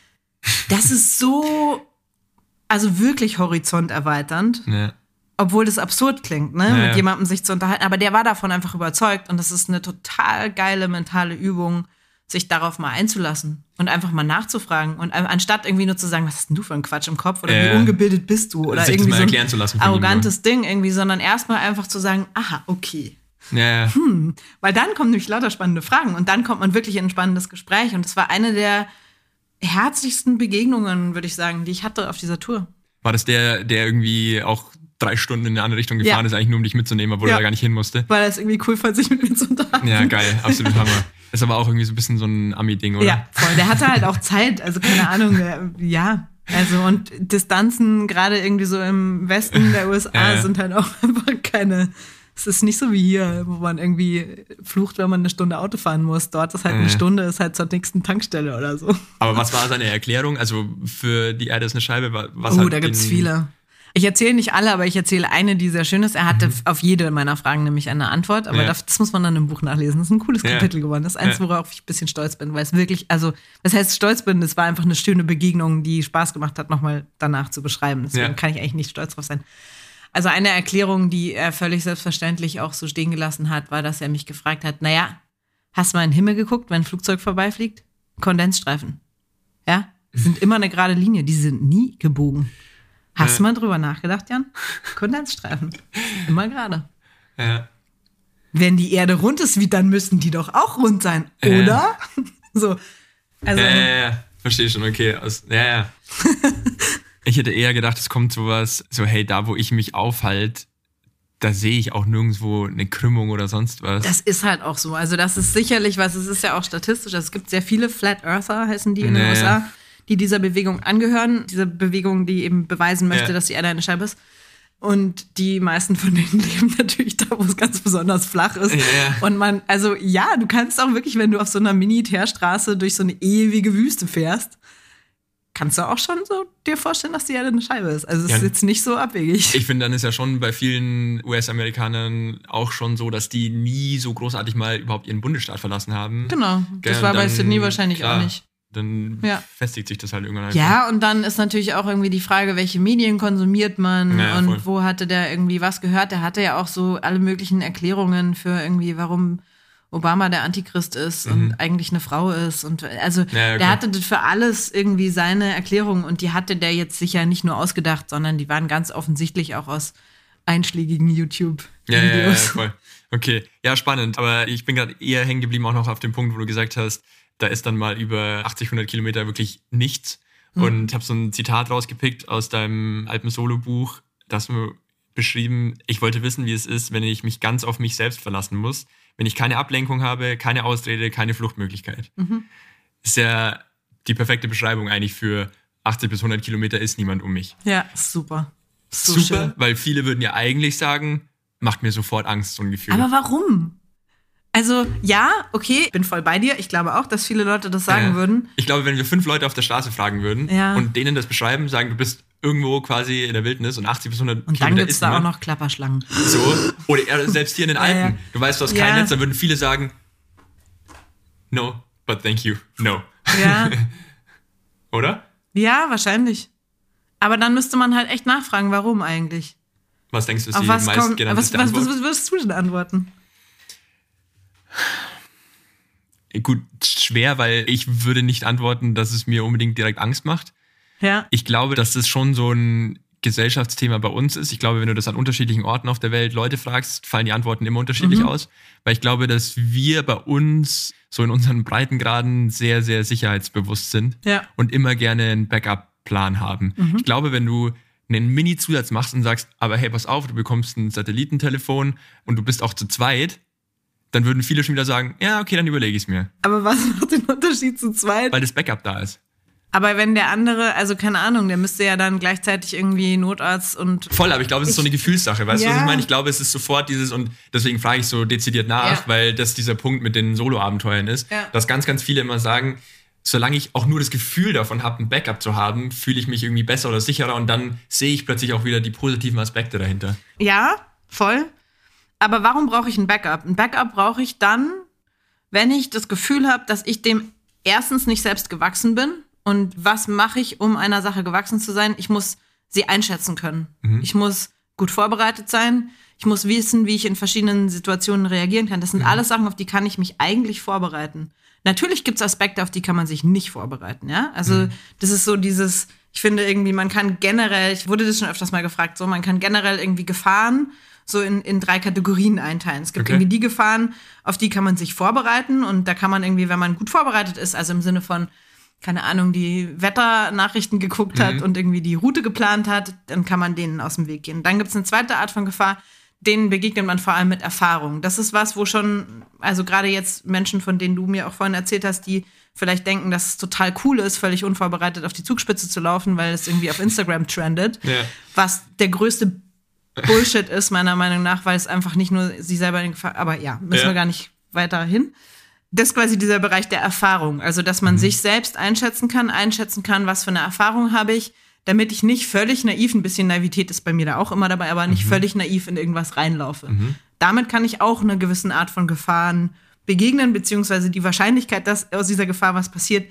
das ist so, also wirklich horizonterweiternd. Ja. Obwohl das absurd klingt, ne, ja, mit ja. jemandem sich zu unterhalten. Aber der war davon einfach überzeugt. Und das ist eine total geile mentale Übung, sich darauf mal einzulassen und einfach mal nachzufragen. Und anstatt irgendwie nur zu sagen, was hast denn du für einen Quatsch im Kopf? Oder ja. wie ungebildet bist du? Oder sich irgendwie das mal so erklären zu lassen ein arrogantes Ding irgendwie, sondern erstmal einfach zu sagen, aha, okay. Ja, ja. Hm. Weil dann kommen nämlich lauter spannende Fragen. Und dann kommt man wirklich in ein spannendes Gespräch. Und es war eine der herzlichsten Begegnungen, würde ich sagen, die ich hatte auf dieser Tour. War das der, der irgendwie auch drei Stunden in eine andere Richtung gefahren ja. ist, eigentlich nur um dich mitzunehmen, obwohl ja. er da gar nicht hin musste? Weil er es irgendwie cool fand, sich mit mir zu unterhalten. Ja, geil, absolut Hammer. Das ist aber auch irgendwie so ein bisschen so ein Ami-Ding, oder? Ja, voll. Der hatte halt auch Zeit, also keine Ahnung, der, ja. Also und Distanzen, gerade irgendwie so im Westen der U S A, ja, ja. sind halt auch einfach keine, es ist nicht so wie hier, wo man irgendwie flucht, wenn man eine Stunde Auto fahren muss. Dort ist halt eine ja. Stunde, ist halt zur nächsten Tankstelle oder so. Aber was war seine Erklärung? Also für die Erde ist eine Scheibe, was Oh, hat da gibt's viele. Ich erzähle nicht alle, aber ich erzähle eine, die sehr schön ist. Er hatte mhm. auf jede meiner Fragen nämlich eine Antwort, aber ja. das, das muss man dann im Buch nachlesen. Das ist ein cooles ja. Kapitel geworden. Das ist eins, worauf ich ein bisschen stolz bin, weil es wirklich, also, das heißt stolz bin, es war einfach eine schöne Begegnung, die Spaß gemacht hat, nochmal danach zu beschreiben. Deswegen ja. kann ich eigentlich nicht stolz drauf sein. Also eine Erklärung, die er völlig selbstverständlich auch so stehen gelassen hat, war, dass er mich gefragt hat, naja, hast du mal in den Himmel geguckt, wenn ein Flugzeug vorbeifliegt? Kondensstreifen. Ja, das sind immer eine gerade Linie, die sind nie gebogen. Hast du mal drüber nachgedacht, Jan? Kondensstreifen. Immer gerade. Ja. Wenn die Erde rund ist, wie dann müssten die doch auch rund sein, oder? Äh. So. Also, ja, ja, ja. Verstehe schon, okay. Aus, ja, ja. Ich hätte eher gedacht, es kommt sowas, so hey, da wo ich mich aufhalte, da sehe ich auch nirgendwo eine Krümmung oder sonst was. Das ist halt auch so. Also das ist sicherlich was, es ist ja auch statistisch. Also es gibt sehr viele Flat Earther, heißen die in den nee. U S A, die dieser Bewegung angehören. Diese Bewegung, die eben beweisen möchte, ja. dass die Erde eine Scheibe ist. Und die meisten von denen leben natürlich da, wo es ganz besonders flach ist. Ja, ja. Und man, also ja, du kannst auch wirklich, wenn du auf so einer Mini-Teerstraße durch so eine ewige Wüste fährst, kannst du auch schon so dir vorstellen, dass die Erde eine Scheibe ist. Also es ja. ist jetzt nicht so abwegig. Ich finde, dann ist ja schon bei vielen U S-Amerikanern auch schon so, dass die nie so großartig mal überhaupt ihren Bundesstaat verlassen haben. Genau, das Gell, war bei dann, Sydney wahrscheinlich klar, auch nicht. Dann ja. festigt sich das halt irgendwann halt. Ja, und dann ist natürlich auch irgendwie die Frage, welche Medien konsumiert man ja, und voll. wo hatte der irgendwie was gehört. Der hatte ja auch so alle möglichen Erklärungen für irgendwie, warum Obama der Antichrist ist mhm. und eigentlich eine Frau ist. Und also ja, der hatte für alles irgendwie seine Erklärung und die hatte der jetzt sicher nicht nur ausgedacht, sondern die waren ganz offensichtlich auch aus einschlägigen YouTube-Videos. Ja, ja, ja, voll. Okay, ja, spannend. Aber ich bin gerade eher hängen geblieben auch noch auf dem Punkt, wo du gesagt hast, da ist dann mal über achtzig, hundert Kilometer wirklich nichts. Mhm. Und habe so ein Zitat rausgepickt aus deinem Alpen-Solo-Buch, das du beschrieben, ich wollte wissen, wie es ist, wenn ich mich ganz auf mich selbst verlassen muss, wenn ich keine Ablenkung habe, keine Ausrede, keine Fluchtmöglichkeit. Mhm. Ist ja die perfekte Beschreibung eigentlich für achtzig bis hundert Kilometer ist niemand um mich. Ja, super. So super, schön. Weil viele würden ja eigentlich sagen, macht mir sofort Angst, so ein Gefühl. Aber warum? Also, ja, okay, ich bin voll bei dir. Ich glaube auch, dass viele Leute das sagen ja. würden. Ich glaube, wenn wir fünf Leute auf der Straße fragen würden ja. und denen das beschreiben, sagen, du bist irgendwo quasi in der Wildnis und achtzig bis hundert und Kilometer dann gibt's ist da niemand. auch noch Klapperschlangen. So, oder selbst hier in den Alpen. Ja, ja. Du weißt, du hast ja. kein Netz, dann würden viele sagen, no, but thank you, no. Ja. Oder? Ja, wahrscheinlich. Aber dann müsste man halt echt nachfragen, warum eigentlich. Was denkst du, ist Auf die was meistgenannte was, was, Antwort? was würdest du denn antworten? Gut, schwer, weil ich würde nicht antworten, dass es mir unbedingt direkt Angst macht. Ja. Ich glaube, dass das schon so ein Gesellschaftsthema bei uns ist. Ich glaube, wenn du das an unterschiedlichen Orten auf der Welt Leute fragst, fallen die Antworten immer unterschiedlich mhm. aus. Weil ich glaube, dass wir bei uns so in unseren Breitengraden sehr, sehr sicherheitsbewusst sind ja. und immer gerne einen Backup-Plan haben. Mhm. Ich glaube, wenn du einen Mini-Zusatz machst und sagst, aber hey, pass auf, du bekommst ein Satellitentelefon und du bist auch zu zweit, dann würden viele schon wieder sagen, ja, okay, dann überlege ich es mir. Aber was macht den Unterschied zu zweit? Weil das Backup da ist. Aber wenn der andere, also keine Ahnung, der müsste ja dann gleichzeitig irgendwie Notarzt und... Voll, aber ich glaube, es ist so eine Gefühlssache. Weißt ja. du, was ich meine? Ich glaube, es ist sofort dieses, und deswegen frage ich so dezidiert nach, ja. weil das dieser Punkt mit den Solo-Abenteuern ist, ja. dass ganz, ganz viele immer sagen, solange ich auch nur das Gefühl davon habe, ein Backup zu haben, fühle ich mich irgendwie besser oder sicherer und dann sehe ich plötzlich auch wieder die positiven Aspekte dahinter. Ja, voll. Aber warum brauche ich ein Backup? Ein Backup brauche ich dann, wenn ich das Gefühl habe, dass ich dem erstens nicht selbst gewachsen bin. Und was mache ich, um einer Sache gewachsen zu sein? Ich muss sie einschätzen können. Mhm. Ich muss gut vorbereitet sein. Ich muss wissen, wie ich in verschiedenen Situationen reagieren kann. Das sind mhm. alles Sachen, auf die kann ich mich eigentlich vorbereiten. Natürlich gibt es Aspekte, auf die kann man sich nicht vorbereiten. Ja, also mhm. das ist so dieses, ich finde irgendwie, man kann generell, ich wurde das schon öfters mal gefragt, so man kann generell irgendwie Gefahren so in, in drei Kategorien einteilen. Es gibt okay. irgendwie die Gefahren, auf die kann man sich vorbereiten und da kann man irgendwie, wenn man gut vorbereitet ist, also im Sinne von keine Ahnung, die Wetternachrichten geguckt hat mhm. und irgendwie die Route geplant hat, dann kann man denen aus dem Weg gehen. Dann gibt es eine zweite Art von Gefahr, denen begegnet man vor allem mit Erfahrung. Das ist was, wo schon, also gerade jetzt Menschen, von denen du mir auch vorhin erzählt hast, die vielleicht denken, dass es total cool ist, völlig unvorbereitet auf die Zugspitze zu laufen, weil es irgendwie auf Instagram trendet, ja. was der größte Bullshit ist, meiner Meinung nach, weil es einfach nicht nur sie selber in Gefahr, aber ja, müssen ja. wir gar nicht weiter hin. Das ist quasi dieser Bereich der Erfahrung. Also, dass man mhm. sich selbst einschätzen kann, einschätzen kann, was für eine Erfahrung habe ich, damit ich nicht völlig naiv, ein bisschen Naivität ist bei mir da auch immer dabei, aber nicht mhm. völlig naiv in irgendwas reinlaufe. Mhm. Damit kann ich auch eine gewisse Art von Gefahren begegnen, beziehungsweise die Wahrscheinlichkeit, dass aus dieser Gefahr was passiert,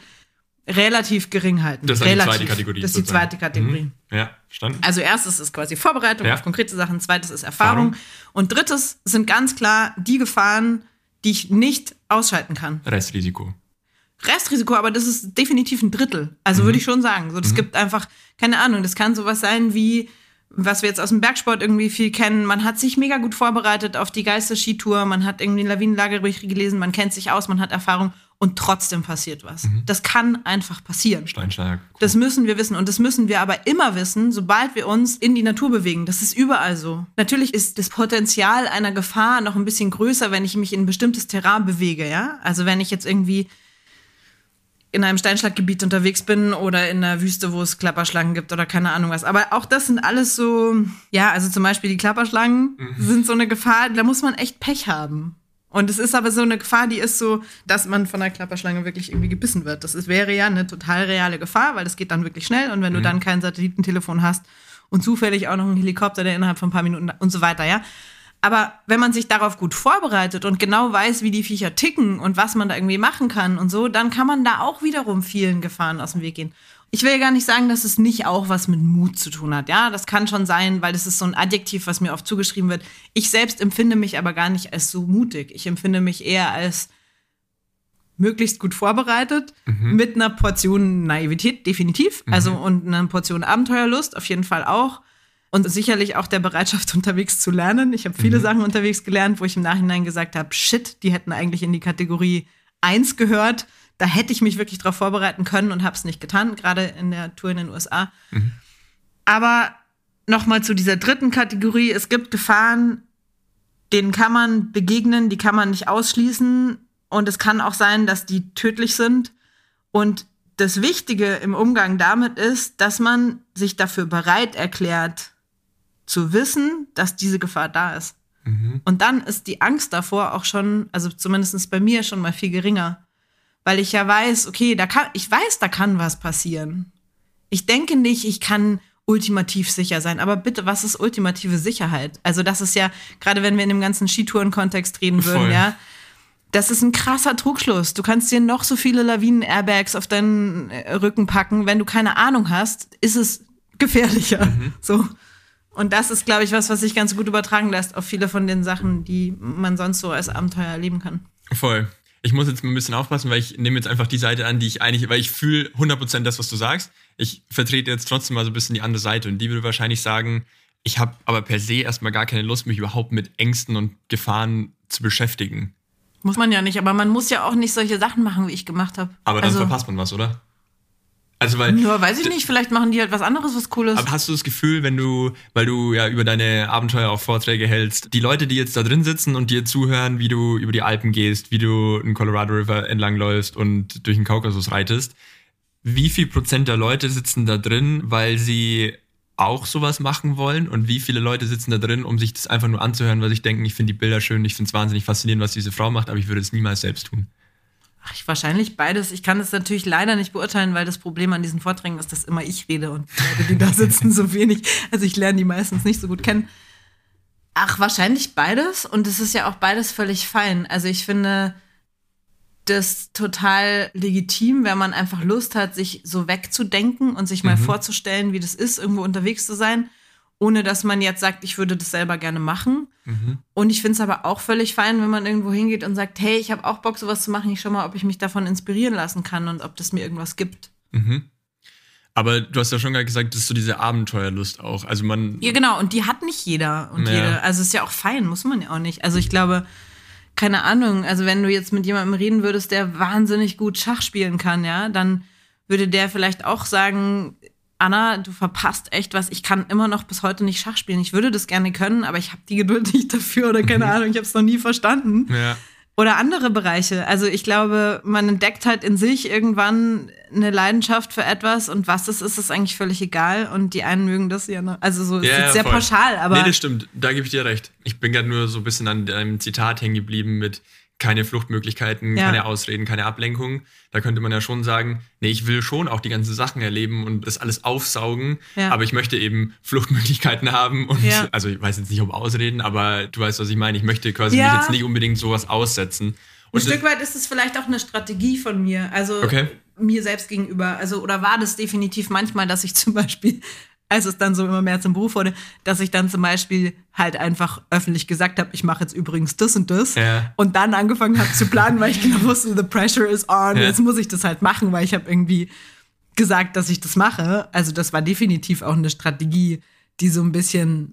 relativ gering halten. Das ist relativ. die zweite Kategorie. Das ist die zweite Kategorie. Mhm. Ja, verstanden. Also erstes ist quasi Vorbereitung ja. auf konkrete Sachen, zweites ist Erfahrung. Erfahrung und drittes sind ganz klar die Gefahren, die ich nicht ausschalten kann. Restrisiko. Restrisiko, aber das ist definitiv ein Drittel. Also mhm. würde ich schon sagen. So, das mhm. gibt einfach, keine Ahnung, das kann sowas sein wie, was wir jetzt aus dem Bergsport irgendwie viel kennen. Man hat sich mega gut vorbereitet auf die geilste Skitour, man hat irgendwie einen Lawinenlagebericht gelesen, man kennt sich aus, man hat Erfahrung und trotzdem passiert was. Mhm. Das kann einfach passieren. Steinschlag. Cool. Das müssen wir wissen und das müssen wir aber immer wissen, sobald wir uns in die Natur bewegen. Das ist überall so. Natürlich ist das Potenzial einer Gefahr noch ein bisschen größer, wenn ich mich in ein bestimmtes Terrain bewege, ja? Also wenn ich jetzt irgendwie in einem Steinschlaggebiet unterwegs bin oder in einer Wüste, wo es Klapperschlangen gibt oder keine Ahnung was. Aber auch das sind alles so, ja, also zum Beispiel die Klapperschlangen mhm. sind so eine Gefahr, da muss man echt Pech haben. Und es ist aber so eine Gefahr, die ist so, dass man von einer Klapperschlange wirklich irgendwie gebissen wird. Das ist, wäre ja eine total reale Gefahr, weil das geht dann wirklich schnell. Und wenn mhm. du dann kein Satellitentelefon hast und zufällig auch noch einen Helikopter, der innerhalb von ein paar Minuten und so weiter, ja. Aber wenn man sich darauf gut vorbereitet und genau weiß, wie die Viecher ticken und was man da irgendwie machen kann und so, dann kann man da auch wiederum vielen Gefahren aus dem Weg gehen. Ich will ja gar nicht sagen, dass es nicht auch was mit Mut zu tun hat. Ja, das kann schon sein, weil das ist so ein Adjektiv, was mir oft zugeschrieben wird. Ich selbst empfinde mich aber gar nicht als so mutig. Ich empfinde mich eher als möglichst gut vorbereitet, mhm. mit einer Portion Naivität, definitiv. Mhm. Also und einer Portion Abenteuerlust, auf jeden Fall auch. Und sicherlich auch der Bereitschaft, unterwegs zu lernen. Ich habe viele mhm. Sachen unterwegs gelernt, wo ich im Nachhinein gesagt habe, shit, die hätten eigentlich in die Kategorie eins gehört. Da hätte ich mich wirklich drauf vorbereiten können und habe es nicht getan, gerade in der Tour in den U S A. Mhm. Aber nochmal zu dieser dritten Kategorie. Es gibt Gefahren, denen kann man begegnen, die kann man nicht ausschließen. Und es kann auch sein, dass die tödlich sind. Und das Wichtige im Umgang damit ist, dass man sich dafür bereit erklärt, zu wissen, dass diese Gefahr da ist. Mhm. Und dann ist die Angst davor auch schon, also zumindest bei mir schon mal viel geringer. Weil ich ja weiß, okay, da kann, ich weiß, da kann was passieren. Ich denke nicht, ich kann ultimativ sicher sein. Aber bitte, was ist ultimative Sicherheit? Also das ist ja, gerade wenn wir in dem ganzen Skitouren-Kontext reden würden, Voll. ja, das ist ein krasser Trugschluss. Du kannst dir noch so viele Lawinen-Airbags auf deinen Rücken packen. Wenn du keine Ahnung hast, ist es gefährlicher. Mhm. So. Und das ist, glaube ich, was, was sich ganz gut übertragen lässt auf viele von den Sachen, die man sonst so als Abenteuer erleben kann. Voll. ich muss jetzt mal ein bisschen aufpassen, weil ich nehme jetzt einfach die Seite an, die ich eigentlich, weil ich fühle hundert Prozent das, was du sagst. Ich vertrete jetzt trotzdem mal so ein bisschen die andere Seite und die würde wahrscheinlich sagen, ich habe aber per se erstmal gar keine Lust, mich überhaupt mit Ängsten und Gefahren zu beschäftigen. Muss man ja nicht, aber man muss ja auch nicht solche Sachen machen, wie ich gemacht habe. Aber dann also, verpasst man was, oder? Also weil, ja, weiß ich nicht, vielleicht machen die halt was anderes, was Cooles. Aber hast du das Gefühl, wenn du, weil du ja über deine Abenteuer auch Vorträge hältst, die Leute, die jetzt da drin sitzen und dir zuhören, wie du über die Alpen gehst, wie du den Colorado River entlang läufst und durch den Kaukasus reitest, wie viel Prozent der Leute sitzen da drin, weil sie auch sowas machen wollen und wie viele Leute sitzen da drin, um sich das einfach nur anzuhören, weil sie denken, ich finde die Bilder schön, ich finde es wahnsinnig faszinierend, was diese Frau macht, aber ich würde es niemals selbst tun. Ach, wahrscheinlich beides. Ich kann es natürlich leider nicht beurteilen, weil das Problem an diesen Vorträgen ist, dass immer ich rede und die Leute, die da sitzen, so wenig. Also ich lerne die meistens nicht so gut kennen. Ach, wahrscheinlich beides. Und es ist ja auch beides völlig fein. Also ich finde das total legitim, wenn man einfach Lust hat, sich so wegzudenken und sich mal mhm. vorzustellen, wie das ist, irgendwo unterwegs zu sein, ohne dass man jetzt sagt, ich würde das selber gerne machen. Mhm. Und ich finde es aber auch völlig fein, wenn man irgendwo hingeht und sagt, hey, ich habe auch Bock, sowas zu machen. Ich schau mal, ob ich mich davon inspirieren lassen kann und ob das mir irgendwas gibt. Mhm. Aber du hast ja schon gerade gesagt, das ist so diese Abenteuerlust auch. Also man ja, genau. Und die hat nicht jeder und ja. jede. Also ist ja auch fein, muss man ja auch nicht. Also ich glaube, keine Ahnung, also wenn du jetzt mit jemandem reden würdest, der wahnsinnig gut Schach spielen kann, ja, dann würde der vielleicht auch sagen, Anna, du verpasst echt was. Ich kann immer noch bis heute nicht Schach spielen. Ich würde das gerne können, aber ich habe die Geduld nicht dafür oder keine mhm. Ahnung, ich habe es noch nie verstanden. Ja. Oder andere Bereiche. Also ich glaube, man entdeckt halt in sich irgendwann eine Leidenschaft für etwas und was das ist, ist eigentlich völlig egal. Und die einen mögen das ja noch. Also so ist ja, jetzt ja, sehr voll. pauschal, aber. Nee, das stimmt. Da gebe ich dir recht. Ich bin gerade nur so ein bisschen an einem Zitat hängen geblieben mit keine Fluchtmöglichkeiten, ja. keine Ausreden, keine Ablenkung. Da könnte man ja schon sagen, nee, ich will schon auch die ganzen Sachen erleben und das alles aufsaugen, ja. aber ich möchte eben Fluchtmöglichkeiten haben und ja. also ich weiß jetzt nicht, ob Ausreden, aber du weißt, was ich meine. Ich möchte quasi ja. mich jetzt nicht unbedingt sowas aussetzen. Und ein Stück weit ist es vielleicht auch eine Strategie von mir, also okay. mir selbst gegenüber. Also oder war das definitiv manchmal, dass ich zum Beispiel, als es dann so immer mehr zum Beruf wurde, dass ich dann zum Beispiel halt einfach öffentlich gesagt habe, ich mache jetzt übrigens das und das ja. und dann angefangen habe zu planen, weil ich genau wusste, the pressure is on, ja. jetzt muss ich das halt machen, weil ich habe irgendwie gesagt, dass ich das mache. Also das war definitiv auch eine Strategie, die so ein bisschen,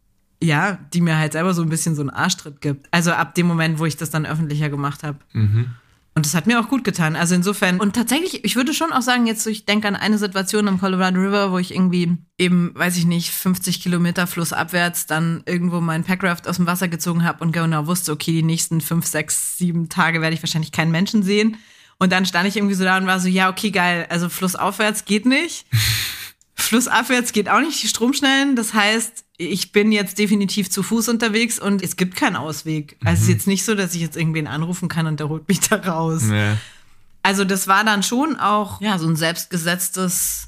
ja, die mir halt selber so ein bisschen so einen Arschtritt gibt. Also ab dem Moment, wo ich das dann öffentlicher gemacht habe. Mhm. Und das hat mir auch gut getan. Also insofern, und tatsächlich, ich würde schon auch sagen, jetzt, ich denke an eine Situation am Colorado River, wo ich irgendwie eben, weiß ich nicht, fünfzig Kilometer flussabwärts dann irgendwo mein Packraft aus dem Wasser gezogen habe und genau wusste, okay, die nächsten fünf, sechs, sieben Tage werde ich wahrscheinlich keinen Menschen sehen. Und dann stand ich irgendwie so da und war so, ja, okay, geil, also flussaufwärts geht nicht. Flussabwärts geht auch nicht, die Stromschnellen. Das heißt, ich bin jetzt definitiv zu Fuß unterwegs und es gibt keinen Ausweg. Also mhm. es ist jetzt nicht so, dass ich jetzt irgendwen anrufen kann und der holt mich da raus. Ja. Also das war dann schon auch ja so ein selbstgesetztes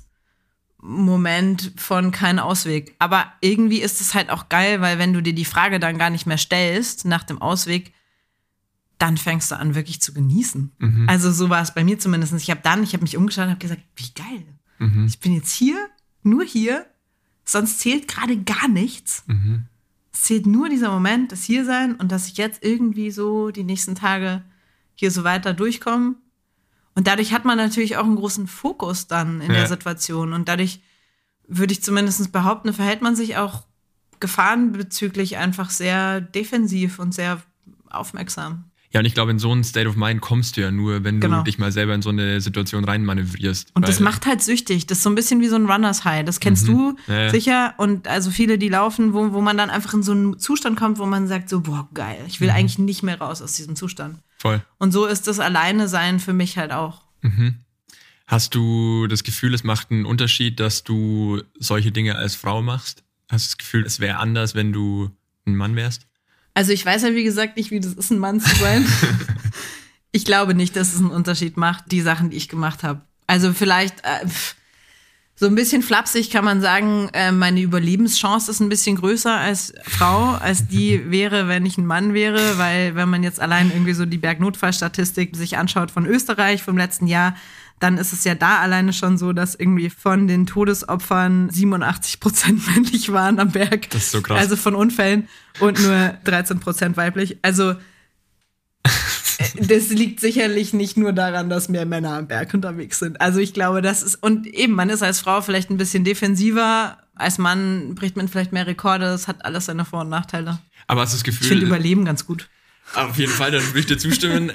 Moment von kein Ausweg. Aber irgendwie ist es halt auch geil, weil wenn du dir die Frage dann gar nicht mehr stellst nach dem Ausweg, dann fängst du an wirklich zu genießen. Mhm. Also so war es bei mir zumindest. Ich habe dann, ich habe mich umgeschaut und habe gesagt, wie geil. Mhm. Ich bin jetzt hier, nur hier. Sonst zählt gerade gar nichts. Mhm. Es zählt nur dieser Moment, das Hiersein und dass ich jetzt irgendwie so die nächsten Tage hier so weiter durchkomme. Und dadurch hat man natürlich auch einen großen Fokus dann in ja. der Situation. Und dadurch würde ich zumindest behaupten, verhält man sich auch gefahrenbezüglich einfach sehr defensiv und sehr aufmerksam. Ja, und ich glaube, in so einen State of Mind kommst du ja nur, wenn genau. du dich mal selber in so eine Situation reinmanövrierst. Und das macht halt süchtig. Das ist so ein bisschen wie so ein Runners High. Das kennst mhm. du ja, ja. sicher. Und also viele, die laufen, wo, wo man dann einfach in so einen Zustand kommt, wo man sagt so, boah, geil. Ich will mhm. eigentlich nicht mehr raus aus diesem Zustand. Voll. Und so ist das Alleine-Sein für mich halt auch. Mhm. Hast du das Gefühl, es macht einen Unterschied, dass du solche Dinge als Frau machst? Hast du das Gefühl, es wäre anders, wenn du ein Mann wärst? Also ich weiß ja, wie gesagt, nicht, wie das ist, ein Mann zu sein. Ich glaube nicht, dass es einen Unterschied macht, die Sachen, die ich gemacht habe. Also vielleicht äh, so ein bisschen flapsig kann man sagen, äh, meine Überlebenschance ist ein bisschen größer als Frau, als die wäre, wenn ich ein Mann wäre. Weil wenn man jetzt allein irgendwie so die Bergnotfallstatistik sich anschaut von Österreich vom letzten Jahr, dann ist es ja da alleine schon so, dass irgendwie von den Todesopfern siebenundachtzig Prozent männlich waren am Berg. Das ist so krass. Also von Unfällen und nur dreizehn Prozent weiblich. Also das liegt sicherlich nicht nur daran, dass mehr Männer am Berg unterwegs sind. Also ich glaube, das ist, und eben, man ist als Frau vielleicht ein bisschen defensiver, als Mann bricht man vielleicht mehr Rekorde, das hat alles seine Vor- und Nachteile. Aber hast du das Gefühl... Ich finde Überleben ganz gut. Auf jeden Fall, dann würde ich dir zustimmen.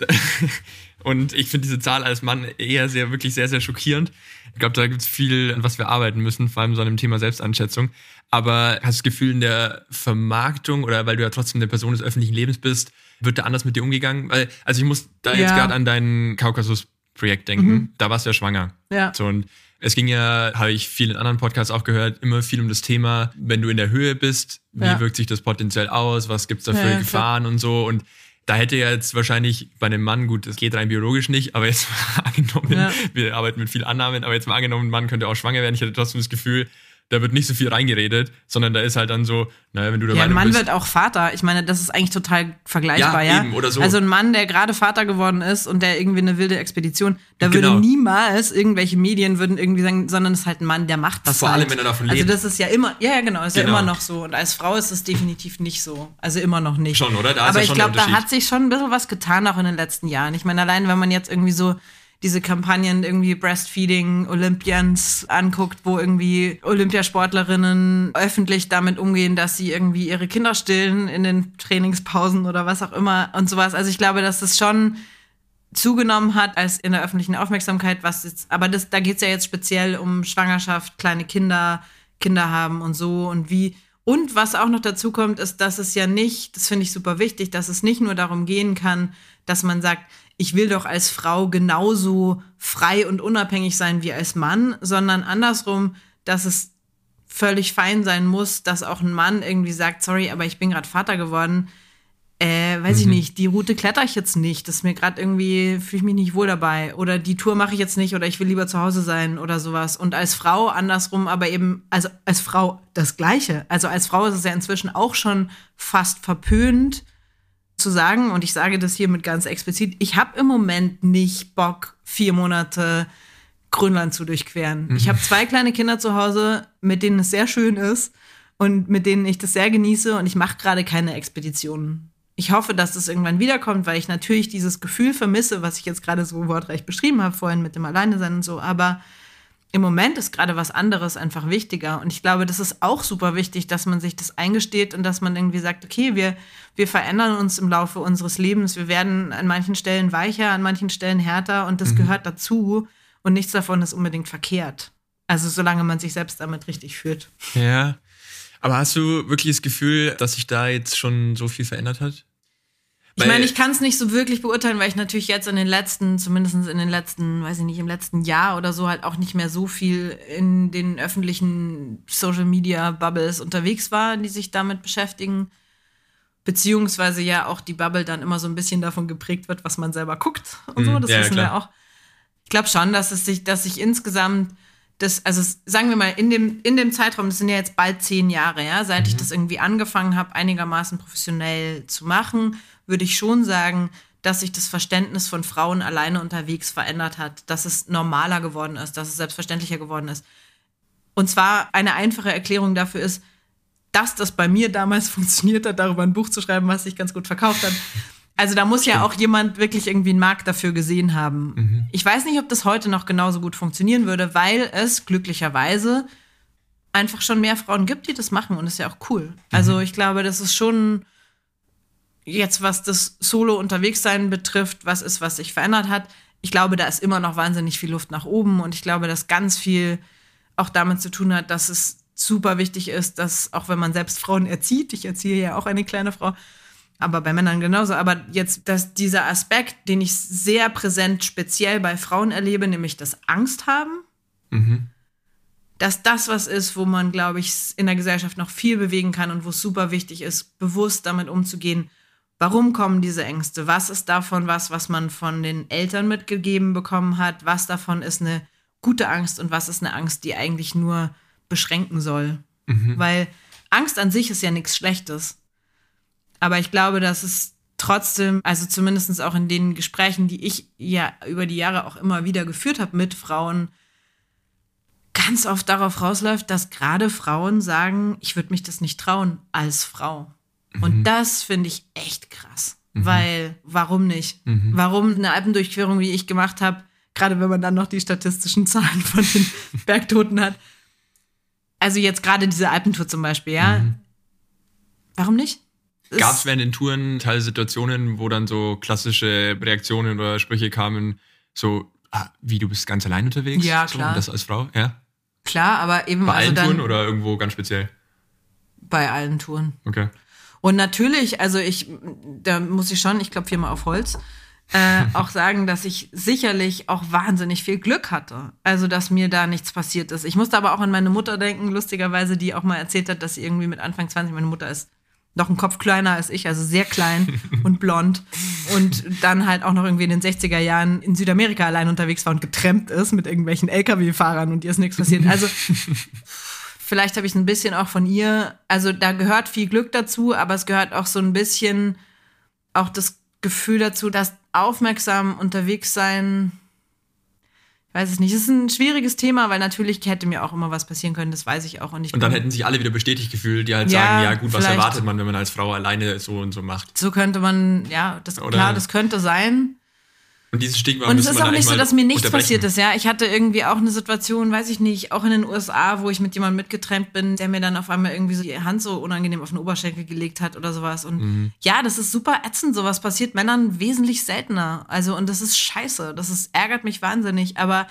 Und ich finde diese Zahl als Mann eher sehr, wirklich sehr, sehr schockierend. Ich glaube, da gibt es viel, an was wir arbeiten müssen, vor allem so an dem Thema Selbstanschätzung. Aber hast du das Gefühl, in der Vermarktung oder weil du ja trotzdem eine Person des öffentlichen Lebens bist, wird da anders mit dir umgegangen? Weil, also ich muss da jetzt Ja. gerade an dein Kaukasus-Projekt denken. Mhm. Da warst du ja schwanger. Ja. So, und es ging ja, habe ich viel in anderen Podcasts auch gehört, immer viel um das Thema, wenn du in der Höhe bist, wie Ja. wirkt sich das potenziell aus, was gibt's da für Ja, ja, Gefahren und so. Und da hätte ja jetzt wahrscheinlich bei einem Mann, gut, das geht rein biologisch nicht, aber jetzt mal angenommen, Ja. wir arbeiten mit viel Annahmen, aber jetzt mal angenommen, ein Mann könnte auch schwanger werden. Ich hätte trotzdem das Gefühl, da wird nicht so viel reingeredet, sondern da ist halt dann so, naja, wenn du der Ja, ein Meinung Mann bist, wird auch Vater. Ich meine, das ist eigentlich total vergleichbar, Ja, ja. eben, oder so. Also ein Mann, der gerade Vater geworden ist und der irgendwie eine wilde Expedition, da Genau. würde niemals irgendwelche Medien würden irgendwie sagen, sondern es ist halt ein Mann, der macht das Vor halt. allem, wenn er davon Also lebt. das ist ja immer, ja, ja genau, ist Genau. ja immer noch so. Und als Frau ist es definitiv nicht so. Also immer noch nicht. Schon, oder? Da ist Aber ja ich schon der glaube, da Unterschied. hat sich schon ein bisschen was getan, auch in den letzten Jahren. Ich meine, allein wenn man jetzt irgendwie so diese Kampagnen irgendwie Breastfeeding Olympians anguckt, wo irgendwie Olympiasportlerinnen öffentlich damit umgehen, dass sie irgendwie ihre Kinder stillen in den Trainingspausen oder was auch immer und sowas. Also ich glaube, dass das schon zugenommen hat als in der öffentlichen Aufmerksamkeit, was jetzt, aber das, da geht es ja jetzt speziell um Schwangerschaft, kleine Kinder, Kinder haben und so und wie. Und was auch noch dazu kommt, ist, dass es ja nicht, das finde ich super wichtig, dass es nicht nur darum gehen kann, dass man sagt, ich will doch als Frau genauso frei und unabhängig sein wie als Mann, sondern andersrum, dass es völlig fein sein muss, dass auch ein Mann irgendwie sagt, sorry, aber ich bin gerade Vater geworden, äh, weiß ich nicht, die Route kletter ich jetzt nicht, das ist mir gerade irgendwie, fühle ich mich nicht wohl dabei oder die Tour mache ich jetzt nicht oder ich will lieber zu Hause sein oder sowas. Und als Frau andersrum, aber eben, also als Frau das Gleiche. Also als Frau ist es ja inzwischen auch schon fast verpönt, zu sagen, und ich sage das hiermit ganz explizit, ich habe im Moment nicht Bock, vier Monate Grönland zu durchqueren. Mhm. Ich habe zwei kleine Kinder zu Hause, mit denen es sehr schön ist und mit denen ich das sehr genieße und ich mache gerade keine Expeditionen. Ich hoffe, dass das irgendwann wiederkommt, weil ich natürlich dieses Gefühl vermisse, was ich jetzt gerade so wortreich beschrieben habe, vorhin mit dem Alleinesein und so, aber im Moment ist gerade was anderes einfach wichtiger. Und ich glaube, das ist auch super wichtig, dass man sich das eingesteht und dass man irgendwie sagt, okay, wir, wir verändern uns im Laufe unseres Lebens. Wir werden an manchen Stellen weicher, an manchen Stellen härter und das mhm. gehört dazu. Und nichts davon ist unbedingt verkehrt. Also solange man sich selbst damit richtig fühlt. Ja, aber hast du wirklich das Gefühl, dass sich da jetzt schon so viel verändert hat? Ich meine, ich kann es nicht so wirklich beurteilen, weil ich natürlich jetzt in den letzten, zumindest in den letzten, weiß ich nicht, im letzten Jahr oder so halt auch nicht mehr so viel in den öffentlichen Social-Media-Bubbles unterwegs war, die sich damit beschäftigen. Beziehungsweise ja auch die Bubble dann immer so ein bisschen davon geprägt wird, was man selber guckt und so. Das ja, wissen wir auch. Ich glaube schon, dass es sich, dass sich insgesamt das, also sagen wir mal, in dem, in dem Zeitraum, das sind ja jetzt bald zehn Jahre, ja, seit mhm. ich das irgendwie angefangen habe, einigermaßen professionell zu machen, würde ich schon sagen, dass sich das Verständnis von Frauen alleine unterwegs verändert hat, dass es normaler geworden ist, dass es selbstverständlicher geworden ist. Und zwar eine einfache Erklärung dafür ist, dass das bei mir damals funktioniert hat, darüber ein Buch zu schreiben, was sich ganz gut verkauft hat. Also da muss Stimmt. ja auch jemand wirklich irgendwie einen Markt dafür gesehen haben. Mhm. Ich weiß nicht, ob das heute noch genauso gut funktionieren würde, weil es glücklicherweise einfach schon mehr Frauen gibt, die das machen und das ist ja auch cool. Mhm. Also ich glaube, das ist schon jetzt, was das Solo-Unterwegssein betrifft, was ist, was sich verändert hat. Ich glaube, da ist immer noch wahnsinnig viel Luft nach oben und ich glaube, dass ganz viel auch damit zu tun hat, dass es super wichtig ist, dass auch wenn man selbst Frauen erzieht, ich erziehe ja auch eine kleine Frau, aber bei Männern genauso, aber jetzt, dass dieser Aspekt, den ich sehr präsent speziell bei Frauen erlebe, nämlich das Angst haben, mhm. dass das was ist, wo man, glaube ich, in der Gesellschaft noch viel bewegen kann und wo es super wichtig ist, bewusst damit umzugehen, warum kommen diese Ängste, was ist davon was, was man von den Eltern mitgegeben bekommen hat, was davon ist eine gute Angst und was ist eine Angst, die eigentlich nur beschränken soll. Mhm. Weil Angst an sich ist ja nichts Schlechtes. Aber ich glaube, dass es trotzdem, also zumindest auch in den Gesprächen, die ich ja über die Jahre auch immer wieder geführt habe mit Frauen, ganz oft darauf rausläuft, dass gerade Frauen sagen, ich würde mich das nicht trauen als Frau. Mhm. Und das finde ich echt krass. Mhm. Weil, warum nicht? Mhm. Warum eine Alpendurchquerung, wie ich gemacht habe, gerade wenn man dann noch die statistischen Zahlen von den Bergtoten hat. Also jetzt gerade diese Alpentour zum Beispiel, ja. Mhm. Warum nicht? Gab es während den Touren teilweise Situationen, wo dann so klassische Reaktionen oder Sprüche kamen, so, ah, wie, du bist ganz allein unterwegs? Ja, so, klar. Und das als Frau, ja? Klar, aber eben... Bei also allen dann, Touren oder irgendwo ganz speziell? Bei allen Touren. Okay. Und natürlich, also ich, da muss ich schon, ich klopfe hier mal auf Holz, äh, auch sagen, dass ich sicherlich auch wahnsinnig viel Glück hatte. Also, dass mir da nichts passiert ist. Ich musste aber auch an meine Mutter denken, lustigerweise, die auch mal erzählt hat, dass sie irgendwie mit Anfang zwanzig, meine Mutter ist noch einen Kopf kleiner als ich, also sehr klein und blond. Und dann halt auch noch irgendwie in den sechziger Jahren in Südamerika allein unterwegs war und getrennt ist mit irgendwelchen L K W-Fahrern und ihr ist nichts passiert. Also vielleicht habe ich ein bisschen auch von ihr, also da gehört viel Glück dazu, aber es gehört auch so ein bisschen auch das Gefühl dazu, dass aufmerksam unterwegs sein, ich weiß es nicht, es ist ein schwieriges Thema, weil natürlich hätte mir auch immer was passieren können, das weiß ich auch. Und, ich und dann hätten sich alle wieder bestätigt gefühlt, die halt ja, sagen, ja gut, was erwartet man, wenn man als Frau alleine so und so macht. So könnte man, ja, das, klar, das könnte sein. Und dieses Stigma Und es ist auch nicht so, dass mir nichts unterbrechen. passiert ist, ja. Ich hatte irgendwie auch eine Situation, weiß ich nicht, auch in den U S A, wo ich mit jemandem mitgetrennt bin, der mir dann auf einmal irgendwie so die Hand so unangenehm auf den Oberschenkel gelegt hat oder sowas. Und mhm. ja, das ist super ätzend. Sowas passiert Männern wesentlich seltener. Also, und das ist scheiße. Das ist, ärgert mich wahnsinnig, aber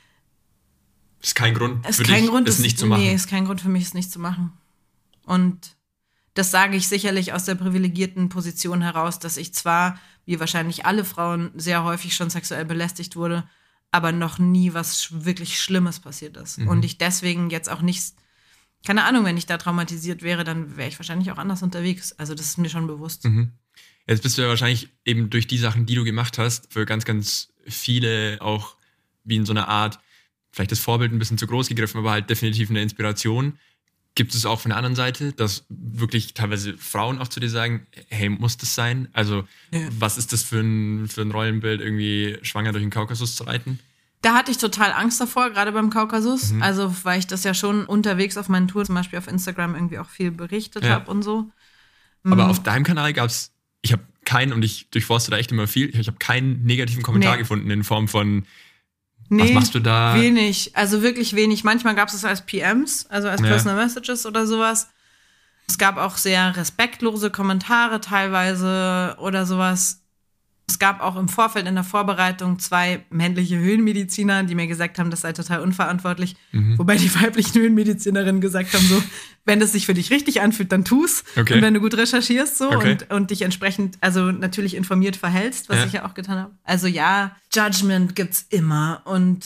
ist kein Grund ist für kein dich, Grund, es nicht zu machen. Nee, ist kein Grund für mich, es nicht zu machen. Und das sage ich sicherlich aus der privilegierten Position heraus, dass ich zwar, wie wahrscheinlich alle Frauen, sehr häufig schon sexuell belästigt wurde, aber noch nie was wirklich Schlimmes passiert ist. Mhm. Und ich deswegen jetzt auch nicht, keine Ahnung, wenn ich da traumatisiert wäre, dann wäre ich wahrscheinlich auch anders unterwegs. Also das ist mir schon bewusst. Mhm. Jetzt bist du ja wahrscheinlich eben durch die Sachen, die du gemacht hast, für ganz, ganz viele auch wie in so einer Art, vielleicht das Vorbild ein bisschen zu groß gegriffen, aber halt definitiv eine Inspiration. Gibt es auch von der anderen Seite, dass wirklich teilweise Frauen auch zu dir sagen, hey, muss das sein? Also ja. Was ist das für ein, für ein Rollenbild, irgendwie schwanger durch den Kaukasus zu reiten? Da hatte ich total Angst davor, gerade beim Kaukasus. Mhm. Also weil ich das ja schon unterwegs auf meinen Touren, zum Beispiel auf Instagram, irgendwie auch viel berichtet ja. habe und so. Aber mhm. auf deinem Kanal gab es, ich habe keinen, und ich durchforste da echt immer viel, ich habe keinen negativen Kommentar nee. gefunden in Form von Nee, was machst du da? Wenig, also wirklich wenig. Manchmal gab es es als P Ms, also als ja. Personal Messages oder sowas. Es gab auch sehr respektlose Kommentare teilweise oder sowas. Es gab auch im Vorfeld in der Vorbereitung zwei männliche Höhenmediziner, die mir gesagt haben, das sei total unverantwortlich. Mhm. Wobei die weiblichen Höhenmedizinerinnen gesagt haben, so, wenn es sich für dich richtig anfühlt, dann tu's. Okay. Und wenn du gut recherchierst so okay. und, und dich entsprechend, also natürlich informiert verhältst, was ja. ich ja auch getan habe. Also ja, Judgment gibt's immer. Und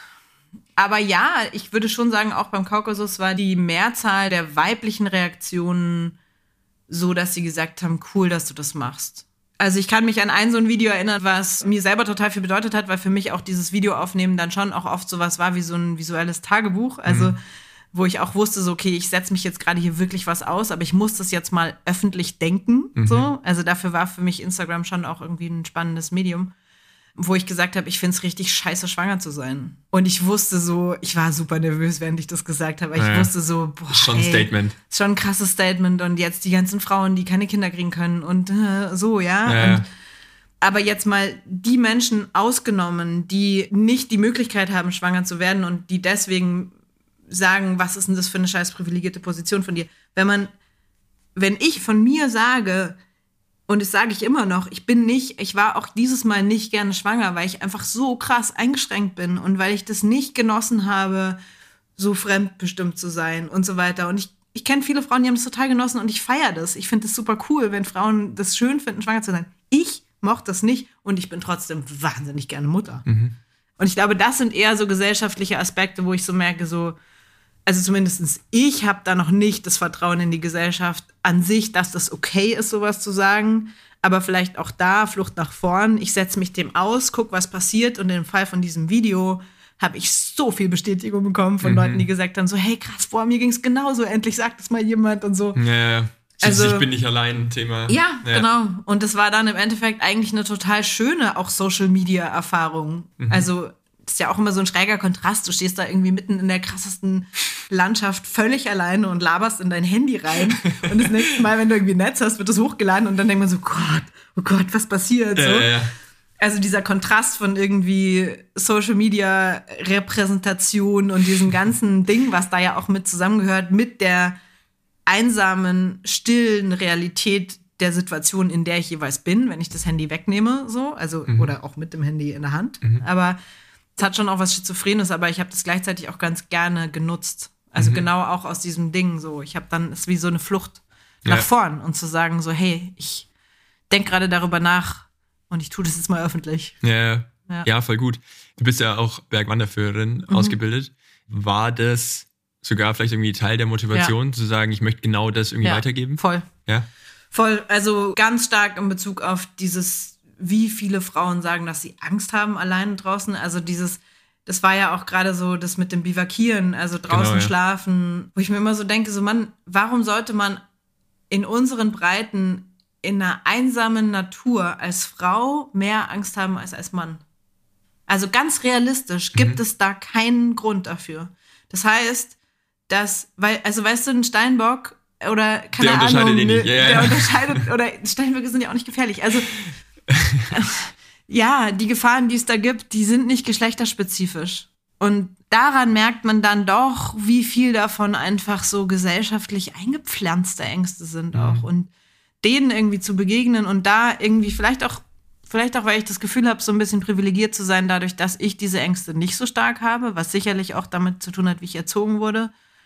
aber ja, ich würde schon sagen, auch beim Kaukasus war die Mehrzahl der weiblichen Reaktionen so, dass sie gesagt haben, cool, dass du das machst. Also ich kann mich an ein so ein Video erinnern, was mir selber total viel bedeutet hat, weil für mich auch dieses Video aufnehmen dann schon auch oft sowas war wie so ein visuelles Tagebuch. Also mhm. wo ich auch wusste, so okay, ich setze mich jetzt gerade hier wirklich was aus, aber ich muss das jetzt mal öffentlich denken. Mhm. So. Also dafür war für mich Instagram schon auch irgendwie ein spannendes Medium, wo ich gesagt habe, ich finde es richtig scheiße, schwanger zu sein. Und ich wusste so, ich war super nervös, während ich das gesagt habe. Ich ja. wusste so, boah, schon ein Statement. Ist schon ein krasses Statement. Und jetzt die ganzen Frauen, die keine Kinder kriegen können und äh, so, ja. ja. Und, aber jetzt mal die Menschen ausgenommen, die nicht die Möglichkeit haben, schwanger zu werden und die deswegen sagen, was ist denn das für eine scheiß privilegierte Position von dir? Wenn man, wenn ich von mir sage, und das sage ich immer noch, ich bin nicht, ich war auch dieses Mal nicht gerne schwanger, weil ich einfach so krass eingeschränkt bin und weil ich das nicht genossen habe, so fremdbestimmt zu sein und so weiter. Und ich, ich kenne viele Frauen, die haben das total genossen und ich feiere das. Ich finde das super cool, wenn Frauen das schön finden, schwanger zu sein. Ich mochte das nicht und ich bin trotzdem wahnsinnig gerne Mutter. Mhm. Und ich glaube, das sind eher so gesellschaftliche Aspekte, wo ich so merke, so, also zumindest ich habe da noch nicht das Vertrauen in die Gesellschaft an sich, dass das okay ist, sowas zu sagen. Aber vielleicht auch da, Flucht nach vorn. Ich setze mich dem aus, guck, was passiert. Und im Fall von diesem Video habe ich so viel Bestätigung bekommen von mhm. Leuten, die gesagt haben, so, hey, krass, boah, mir ging es genauso. Endlich sagt es mal jemand und so. Ja, ja. Also, ich bin nicht allein, Thema. Ja, ja, genau. Und das war dann im Endeffekt eigentlich eine total schöne, auch Social-Media-Erfahrung. Mhm. Also das ist ja auch immer so ein schräger Kontrast. Du stehst da irgendwie mitten in der krassesten Landschaft völlig alleine und laberst in dein Handy rein. Und das nächste Mal, wenn du irgendwie Netz hast, wird das hochgeladen und dann denkt man so, Gott, oh Gott, was passiert? So. Äh, ja. Also dieser Kontrast von irgendwie Social Media Repräsentation und diesem ganzen Ding, was da ja auch mit zusammengehört, mit der einsamen, stillen Realität der Situation, in der ich jeweils bin, wenn ich das Handy wegnehme, so, also mhm. oder auch mit dem Handy in der Hand. Mhm. Aber es hat schon auch was Schizophrenes, aber ich habe das gleichzeitig auch ganz gerne genutzt. Also mhm. genau auch aus diesem Ding so. Ich habe dann, es ist wie so eine Flucht nach ja. vorn und zu sagen so, hey, ich denke gerade darüber nach, und ich tue das jetzt mal öffentlich. Ja, ja. ja, voll gut. Du bist ja auch Bergwanderführerin mhm. ausgebildet. War das sogar vielleicht irgendwie Teil der Motivation, ja. zu sagen, ich möchte genau das irgendwie ja, weitergeben? Voll. Ja, voll. Also ganz stark in Bezug auf dieses, wie viele Frauen sagen, dass sie Angst haben alleine draußen. Also dieses, das war ja auch gerade so das mit dem Bivakieren, also draußen genau, ja. schlafen, wo ich mir immer so denke, so Mann, warum sollte man in unseren Breiten in einer einsamen Natur als Frau mehr Angst haben als als Mann? Also ganz realistisch gibt mhm. es da keinen Grund dafür. Das heißt, dass, weil, also weißt du, ein Steinbock oder keine der Ahnung, unterscheidet ne, nicht. Ja, der ja. unterscheidet, oder Steinböcke sind ja auch nicht gefährlich. Also ja, die Gefahren, die es da gibt, die sind nicht geschlechterspezifisch. Und daran merkt man dann doch, wie viel davon einfach so gesellschaftlich eingepflanzte Ängste sind auch. Mhm. Und denen irgendwie zu begegnen und da irgendwie vielleicht auch, vielleicht auch, weil ich das Gefühl habe, so ein bisschen privilegiert zu sein, dadurch, dass ich diese Ängste nicht so stark habe, was sicherlich auch damit zu tun hat, wie ich erzogen wurde,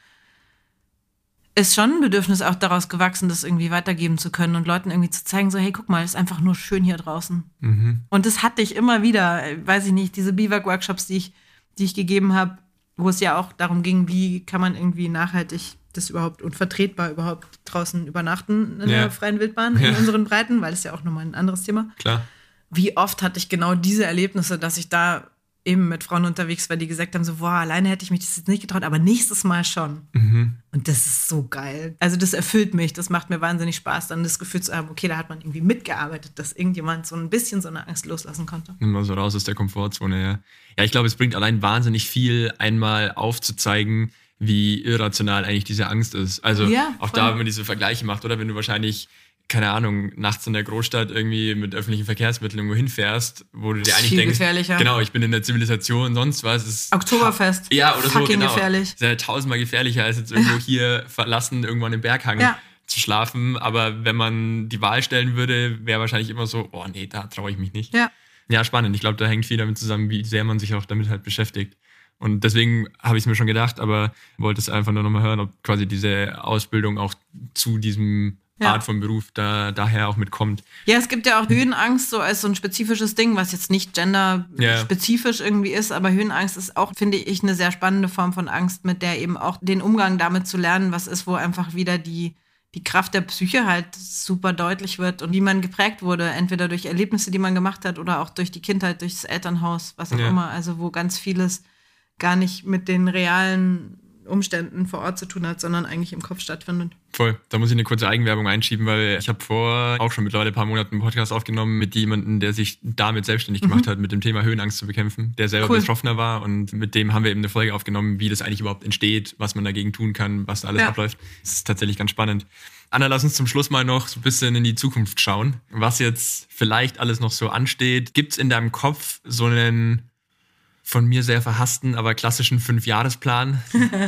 ist schon ein Bedürfnis auch daraus gewachsen, das irgendwie weitergeben zu können und Leuten irgendwie zu zeigen, so, hey, guck mal, es ist einfach nur schön hier draußen. Mhm. Und das hatte ich immer wieder, weiß ich nicht, diese Biwak-Workshops, die ich, die ich gegeben habe, wo es ja auch darum ging, wie kann man irgendwie nachhaltig das überhaupt und vertretbar überhaupt draußen übernachten in ja. der freien Wildbahn ja. in unseren Breiten, weil es ja auch nochmal ein anderes Thema. Klar. Wie oft hatte ich genau diese Erlebnisse, dass ich da eben mit Frauen unterwegs war, die gesagt haben, so, boah, alleine hätte ich mich das jetzt nicht getraut, aber nächstes Mal schon. Mhm. Und das ist so geil. Also das erfüllt mich, das macht mir wahnsinnig Spaß, dann das Gefühl zu haben, okay, da hat man irgendwie mitgearbeitet, dass irgendjemand so ein bisschen so eine Angst loslassen konnte. Immer so raus aus der Komfortzone, ja. Ja, ich glaube, es bringt allein wahnsinnig viel, einmal aufzuzeigen, wie irrational eigentlich diese Angst ist. Also ja, auch da, wenn man diese Vergleiche macht, oder wenn du wahrscheinlich, keine Ahnung, nachts in der Großstadt irgendwie mit öffentlichen Verkehrsmitteln irgendwo hinfährst, wo du dir eigentlich viel denkst, gefährlicher. Genau, ich bin in der Zivilisation, sonst was. Ist Oktoberfest. Ja, oder fucking so, genau. gefährlich. Ist ja tausendmal gefährlicher, als jetzt irgendwo hier verlassen, irgendwann im Berghang ja. zu schlafen. Aber wenn man die Wahl stellen würde, wäre wahrscheinlich immer so, oh nee, da traue ich mich nicht. Ja. Ja, spannend. Ich glaube, da hängt viel damit zusammen, wie sehr man sich auch damit halt beschäftigt. Und deswegen habe ich es mir schon gedacht, aber wollte es einfach nur nochmal hören, ob quasi diese Ausbildung auch zu diesem ja. Art von Beruf da daher auch mitkommt. Ja, es gibt ja auch Höhenangst so als so ein spezifisches Ding, was jetzt nicht genderspezifisch ja. irgendwie ist, aber Höhenangst ist auch, finde ich, eine sehr spannende Form von Angst, mit der eben auch den Umgang damit zu lernen, was ist, wo einfach wieder die, die Kraft der Psyche halt super deutlich wird und wie man geprägt wurde, entweder durch Erlebnisse, die man gemacht hat oder auch durch die Kindheit, durchs Elternhaus, was auch ja. immer, also wo ganz vieles gar nicht mit den realen Umständen vor Ort zu tun hat, sondern eigentlich im Kopf stattfindet. Voll. Da muss ich eine kurze Eigenwerbung einschieben, weil ich habe vor auch schon mittlerweile ein paar Monaten einen Podcast aufgenommen mit jemandem, der sich damit selbstständig gemacht mhm. hat, mit dem Thema Höhenangst zu bekämpfen, der selber cool. Betroffener war und mit dem haben wir eben eine Folge aufgenommen, wie das eigentlich überhaupt entsteht, was man dagegen tun kann, was da alles ja. abläuft. Das ist tatsächlich ganz spannend. Anna, lass uns zum Schluss mal noch so ein bisschen in die Zukunft schauen, was jetzt vielleicht alles noch so ansteht. Gibt's in deinem Kopf so einen von mir sehr verhassten, aber klassischen Fünfjahresplan?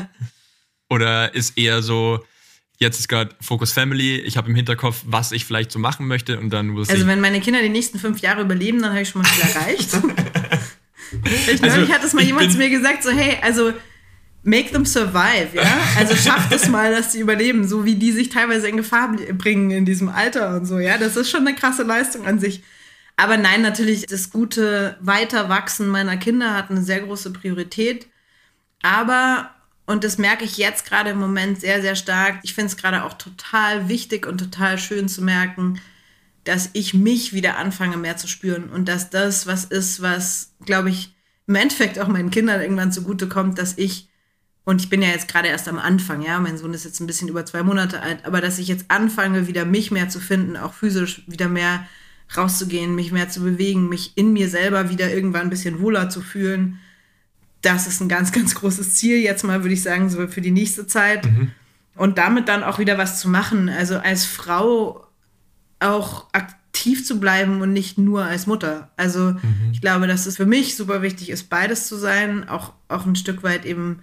Oder ist eher so, jetzt ist gerade Focus Family, ich habe im Hinterkopf, was ich vielleicht so machen möchte und dann muss Also ich... wenn meine Kinder die nächsten fünf Jahre überleben, dann habe ich schon mal viel erreicht. ich also, neulich hat es mal jemand zu mir gesagt, so hey, also make them survive, ja? Also schafft es mal, dass sie überleben, so wie die sich teilweise in Gefahr bringen in diesem Alter und so, ja? Das ist schon eine krasse Leistung an sich. Aber nein, natürlich, das gute Weiterwachsen meiner Kinder hat eine sehr große Priorität. Aber, und das merke ich jetzt gerade im Moment sehr, sehr stark, ich finde es gerade auch total wichtig und total schön zu merken, dass ich mich wieder anfange mehr zu spüren. Und dass das was ist, was, glaube ich, im Endeffekt auch meinen Kindern irgendwann zugutekommt, dass ich, und ich bin ja jetzt gerade erst am Anfang, ja, mein Sohn ist jetzt ein bisschen über zwei Monate alt, aber dass ich jetzt anfange, wieder mich mehr zu finden, auch physisch wieder mehr rauszugehen, mich mehr zu bewegen, mich in mir selber wieder irgendwann ein bisschen wohler zu fühlen. Das ist ein ganz, ganz großes Ziel jetzt mal, würde ich sagen, so für die nächste Zeit. Mhm. Und damit dann auch wieder was zu machen. Also als Frau auch aktiv aktiv zu bleiben und nicht nur als Mutter. Also mhm. ich glaube, dass es für mich super wichtig ist, beides zu sein, auch, auch ein Stück weit eben,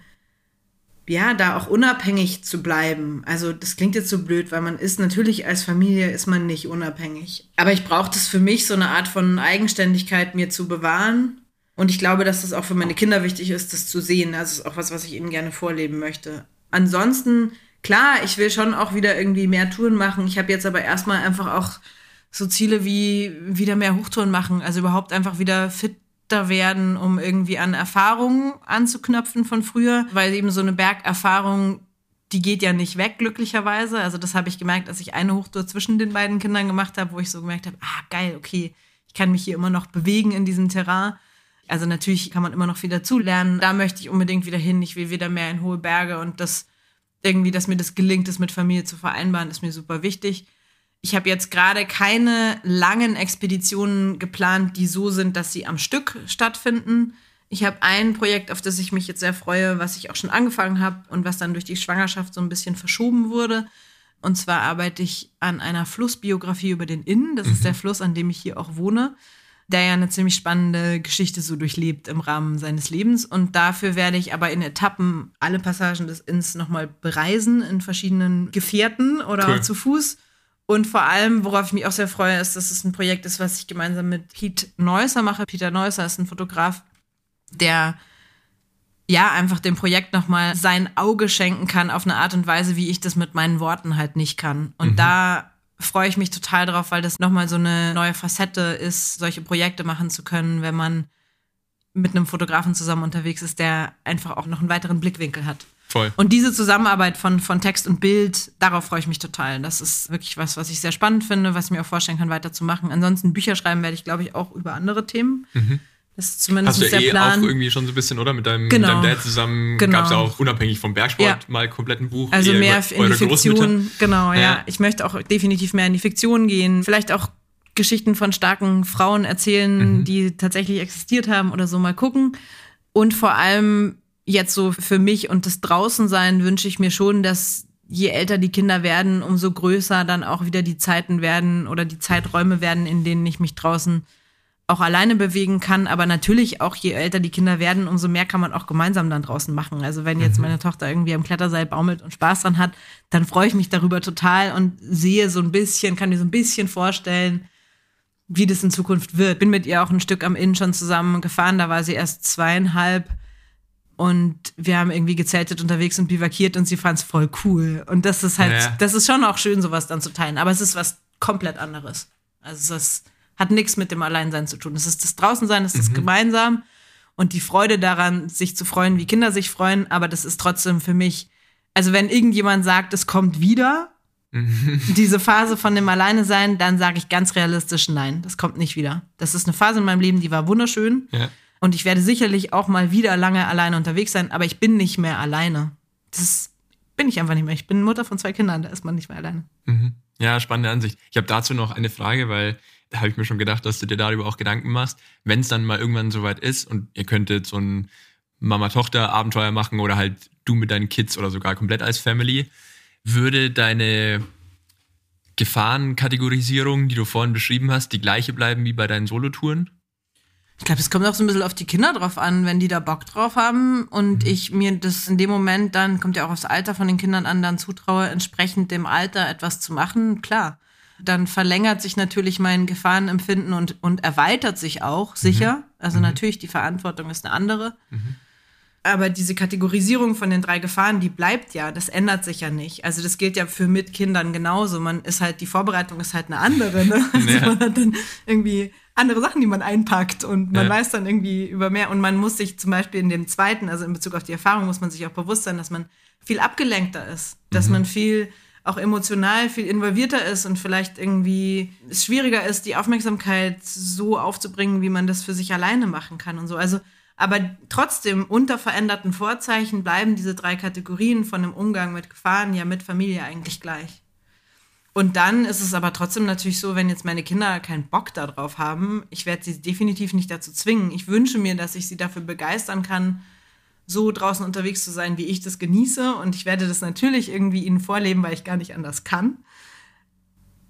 ja, da auch unabhängig zu bleiben. Also das klingt jetzt so blöd, weil man ist natürlich als Familie ist man nicht unabhängig. Aber ich brauche das für mich, so eine Art von Eigenständigkeit mir zu bewahren. Und ich glaube, dass das auch für meine Kinder wichtig ist, das zu sehen. Also das ist auch was, was ich ihnen gerne vorleben möchte. Ansonsten, klar, ich will schon auch wieder irgendwie mehr Touren machen. Ich habe jetzt aber erstmal einfach auch so Ziele wie wieder mehr Hochtouren machen. Also überhaupt einfach wieder fit werden, um irgendwie an Erfahrungen anzuknöpfen von früher, weil eben so eine Bergerfahrung, die geht ja nicht weg, glücklicherweise. Also das habe ich gemerkt, als ich eine Hochtour zwischen den beiden Kindern gemacht habe, wo ich so gemerkt habe, ah, geil, okay, ich kann mich hier immer noch bewegen in diesem Terrain. Also natürlich kann man immer noch viel dazulernen. Da möchte ich unbedingt wieder hin. Ich will wieder mehr in hohe Berge und das irgendwie, dass mir das gelingt, das mit Familie zu vereinbaren, ist mir super wichtig. Ich habe jetzt gerade keine langen Expeditionen geplant, die so sind, dass sie am Stück stattfinden. Ich habe ein Projekt, auf das ich mich jetzt sehr freue, was ich auch schon angefangen habe und was dann durch die Schwangerschaft so ein bisschen verschoben wurde. Und zwar arbeite ich an einer Flussbiografie über den Inn. Das mhm. ist der Fluss, an dem ich hier auch wohne, der ja eine ziemlich spannende Geschichte so durchlebt im Rahmen seines Lebens. Und dafür werde ich aber in Etappen alle Passagen des Inns nochmal bereisen, in verschiedenen Gefährten oder cool. auch zu Fuß. Und vor allem, worauf ich mich auch sehr freue, ist, dass es ein Projekt ist, was ich gemeinsam mit Piet Neusser mache. Peter Neusser ist ein Fotograf, der ja einfach dem Projekt nochmal sein Auge schenken kann auf eine Art und Weise, wie ich das mit meinen Worten halt nicht kann. Und mhm. da freue ich mich total drauf, weil das nochmal so eine neue Facette ist, solche Projekte machen zu können, wenn man mit einem Fotografen zusammen unterwegs ist, der einfach auch noch einen weiteren Blickwinkel hat. Voll. Und diese Zusammenarbeit von, von Text und Bild, darauf freue ich mich total. Das ist wirklich was, was ich sehr spannend finde, was ich mir auch vorstellen kann, weiterzumachen. Ansonsten Bücher schreiben werde ich, glaube ich, auch über andere Themen. Mhm. Das ist zumindest Hast du der eh Plan. Auch irgendwie schon so ein bisschen, oder? Mit deinem, genau. mit deinem Dad zusammen genau. gab es auch unabhängig vom Bergsport ja. mal komplett ein Buch. Also mehr in die Fiktion. Genau, ja. ja. Ich möchte auch definitiv mehr in die Fiktion gehen. Vielleicht auch Geschichten von starken Frauen erzählen, mhm. die tatsächlich existiert haben oder so, mal gucken. Und vor allem jetzt so für mich und das Draußensein wünsche ich mir schon, dass je älter die Kinder werden, umso größer dann auch wieder die Zeiten werden oder die Zeiträume werden, in denen ich mich draußen auch alleine bewegen kann. Aber natürlich auch, je älter die Kinder werden, umso mehr kann man auch gemeinsam dann draußen machen. Also wenn jetzt meine Tochter irgendwie am Kletterseil baumelt und Spaß dran hat, dann freue ich mich darüber total und sehe so ein bisschen, kann mir so ein bisschen vorstellen, wie das in Zukunft wird. Bin mit ihr auch ein Stück am Inn schon zusammen gefahren, da war sie erst zweieinhalb. Und wir haben irgendwie gezeltet unterwegs und bivakiert und sie fand es voll cool. Und das ist halt, ja. das ist schon auch schön, sowas dann zu teilen. Aber es ist was komplett anderes. Also es hat nichts mit dem Alleinsein zu tun. Es ist das Draußensein, es ist mhm. gemeinsam und die Freude daran, sich zu freuen, wie Kinder sich freuen. Aber das ist trotzdem für mich, also wenn irgendjemand sagt, es kommt wieder, mhm. diese Phase von dem Alleinesein, dann sage ich ganz realistisch, nein, das kommt nicht wieder. Das ist eine Phase in meinem Leben, die war wunderschön. Ja. Und ich werde sicherlich auch mal wieder lange alleine unterwegs sein, aber ich bin nicht mehr alleine. Das bin ich einfach nicht mehr. Ich bin Mutter von zwei Kindern, da ist man nicht mehr alleine. Mhm. Ja, spannende Ansicht. Ich habe dazu noch eine Frage, weil da habe ich mir schon gedacht, dass du dir darüber auch Gedanken machst. Wenn es dann mal irgendwann soweit ist und ihr könntet so ein Mama-Tochter-Abenteuer machen oder halt du mit deinen Kids oder sogar komplett als Family, würde deine Gefahrenkategorisierung, die du vorhin beschrieben hast, die gleiche bleiben wie bei deinen Solotouren? Ich glaube, es kommt auch so ein bisschen auf die Kinder drauf an, wenn die da Bock drauf haben und mhm. ich mir das in dem Moment dann, kommt ja auch aufs Alter von den Kindern an, dann zutraue, entsprechend dem Alter etwas zu machen, klar. Dann verlängert sich natürlich mein Gefahrenempfinden und, und erweitert sich auch, sicher. Mhm. Also mhm. natürlich, die Verantwortung ist eine andere. Mhm. Aber diese Kategorisierung von den drei Gefahren, die bleibt ja, das ändert sich ja nicht. Also das gilt ja für mit Kindern genauso. Man ist halt, die Vorbereitung ist halt eine andere, ne? Also ja. man hat dann irgendwie andere Sachen, die man einpackt und man ja. weiß dann irgendwie über mehr. Und man muss sich zum Beispiel in dem zweiten, also in Bezug auf die Erfahrung, muss man sich auch bewusst sein, dass man viel abgelenkter ist. Dass mhm. man viel, auch emotional viel involvierter ist und vielleicht irgendwie es schwieriger ist, die Aufmerksamkeit so aufzubringen, wie man das für sich alleine machen kann und so. Also aber trotzdem unter veränderten Vorzeichen bleiben diese drei Kategorien von dem Umgang mit Gefahren ja mit Familie eigentlich gleich. Und dann ist es aber trotzdem natürlich so, wenn jetzt meine Kinder keinen Bock darauf haben, ich werde sie definitiv nicht dazu zwingen. Ich wünsche mir, dass ich sie dafür begeistern kann, so draußen unterwegs zu sein, wie ich das genieße. Und ich werde das natürlich irgendwie ihnen vorleben, weil ich gar nicht anders kann.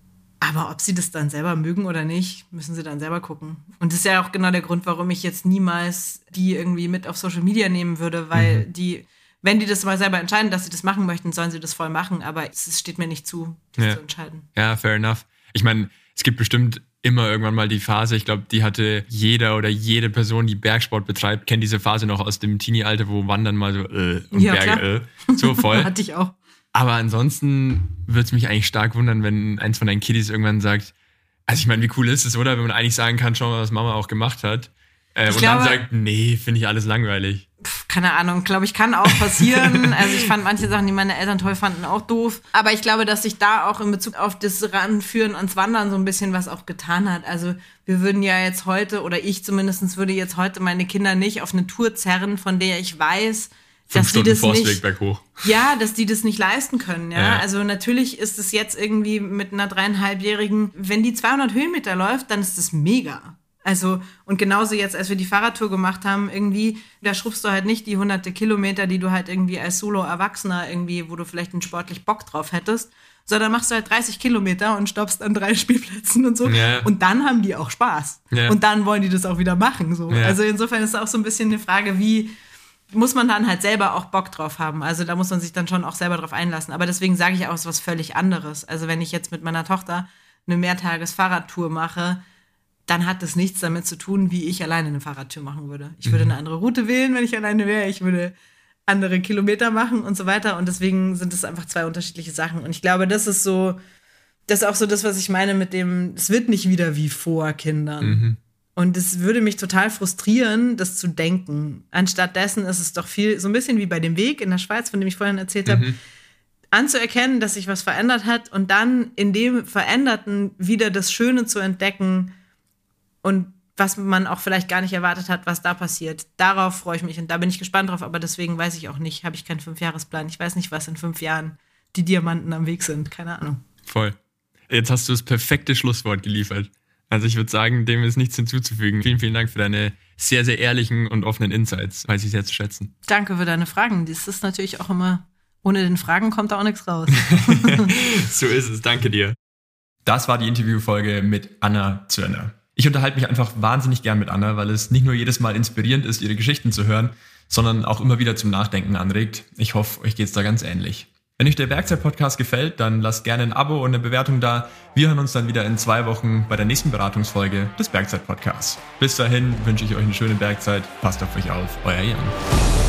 Aber ob sie das dann selber mögen oder nicht, müssen sie dann selber gucken. Und das ist ja auch genau der Grund, warum ich jetzt niemals die irgendwie mit auf Social Media nehmen würde, weil mhm. die, wenn die das mal selber entscheiden, dass sie das machen möchten, sollen sie das voll machen. Aber es steht mir nicht zu, das ja. zu entscheiden. Ja, fair enough. Ich meine, es gibt bestimmt immer irgendwann mal die Phase, ich glaube, die hatte jeder oder jede Person, die Bergsport betreibt, kennt diese Phase noch aus dem Teenie-Alter, wo Wandern mal so äh, und ja, Berge äh, so voll. Hatte ich auch. Aber ansonsten würde es mich eigentlich stark wundern, wenn eins von deinen Kiddies irgendwann sagt, also ich meine, wie cool ist es, oder? Wenn man eigentlich sagen kann, schau mal, was Mama auch gemacht hat. Äh, und glaube, dann sagt, nee, finde ich alles langweilig. Pf, keine Ahnung, glaube ich, kann auch passieren. Also ich fand manche Sachen, die meine Eltern toll fanden, auch doof. Aber ich glaube, dass sich da auch in Bezug auf das Ranführen ans Wandern so ein bisschen was auch getan hat. Also wir würden ja jetzt heute, oder ich zumindest würde jetzt heute meine Kinder nicht auf eine Tour zerren, von der ich weiß, Fünf dass Stunden die das Forstweg nicht, berghoch. ja, dass die das nicht leisten können, ja? ja. Also natürlich ist es jetzt irgendwie mit einer dreieinhalbjährigen, wenn die zweihundert Höhenmeter läuft, dann ist das mega. Also, und genauso jetzt, als wir die Fahrradtour gemacht haben, irgendwie, da schrubbst du halt nicht die hunderte Kilometer, die du halt irgendwie als Solo-Erwachsener irgendwie, wo du vielleicht einen sportlich Bock drauf hättest, sondern machst du halt dreißig Kilometer und stoppst an drei Spielplätzen und so. Ja. Und dann haben die auch Spaß. Ja. Und dann wollen die das auch wieder machen, so. Ja. Also insofern ist es auch so ein bisschen eine Frage, wie muss man dann halt selber auch Bock drauf haben. Also da muss man sich dann schon auch selber drauf einlassen. Aber deswegen sage ich auch, es ist was völlig anderes. Also wenn ich jetzt mit meiner Tochter eine Mehrtages-Fahrradtour mache, dann hat das nichts damit zu tun, wie ich alleine eine Fahrradtour machen würde. Ich würde eine andere Route wählen, wenn ich alleine wäre. Ich würde andere Kilometer machen und so weiter. Und deswegen sind es einfach zwei unterschiedliche Sachen. Und ich glaube, das ist so, das ist auch so das, was ich meine mit dem, es wird nicht wieder wie vor Kindern. Mhm. Und es würde mich total frustrieren, das zu denken. Anstatt dessen ist es doch viel, so ein bisschen wie bei dem Weg in der Schweiz, von dem ich vorhin erzählt habe, Mhm. anzuerkennen, dass sich was verändert hat und dann in dem Veränderten wieder das Schöne zu entdecken und was man auch vielleicht gar nicht erwartet hat, was da passiert. Darauf freue ich mich und da bin ich gespannt drauf, aber deswegen weiß ich auch nicht, habe ich keinen Fünfjahresplan. Ich weiß nicht, was in fünf Jahren die Diamanten am Weg sind. Keine Ahnung. Voll. Jetzt hast du das perfekte Schlusswort geliefert. Also ich würde sagen, dem ist nichts hinzuzufügen. Vielen, vielen Dank für deine sehr, sehr ehrlichen und offenen Insights. Weiß ich sehr zu schätzen. Danke für deine Fragen. Das ist natürlich auch immer, ohne den Fragen kommt da auch nichts raus. So ist es. Danke dir. Das war die Interviewfolge mit Anna Zürner. Ich unterhalte mich einfach wahnsinnig gern mit Anna, weil es nicht nur jedes Mal inspirierend ist, ihre Geschichten zu hören, sondern auch immer wieder zum Nachdenken anregt. Ich hoffe, euch geht's da ganz ähnlich. Wenn euch der Bergzeit-Podcast gefällt, dann lasst gerne ein Abo und eine Bewertung da. Wir hören uns dann wieder in zwei Wochen bei der nächsten Beratungsfolge des Bergzeit-Podcasts. Bis dahin wünsche ich euch eine schöne Bergzeit. Passt auf euch auf, euer Jan.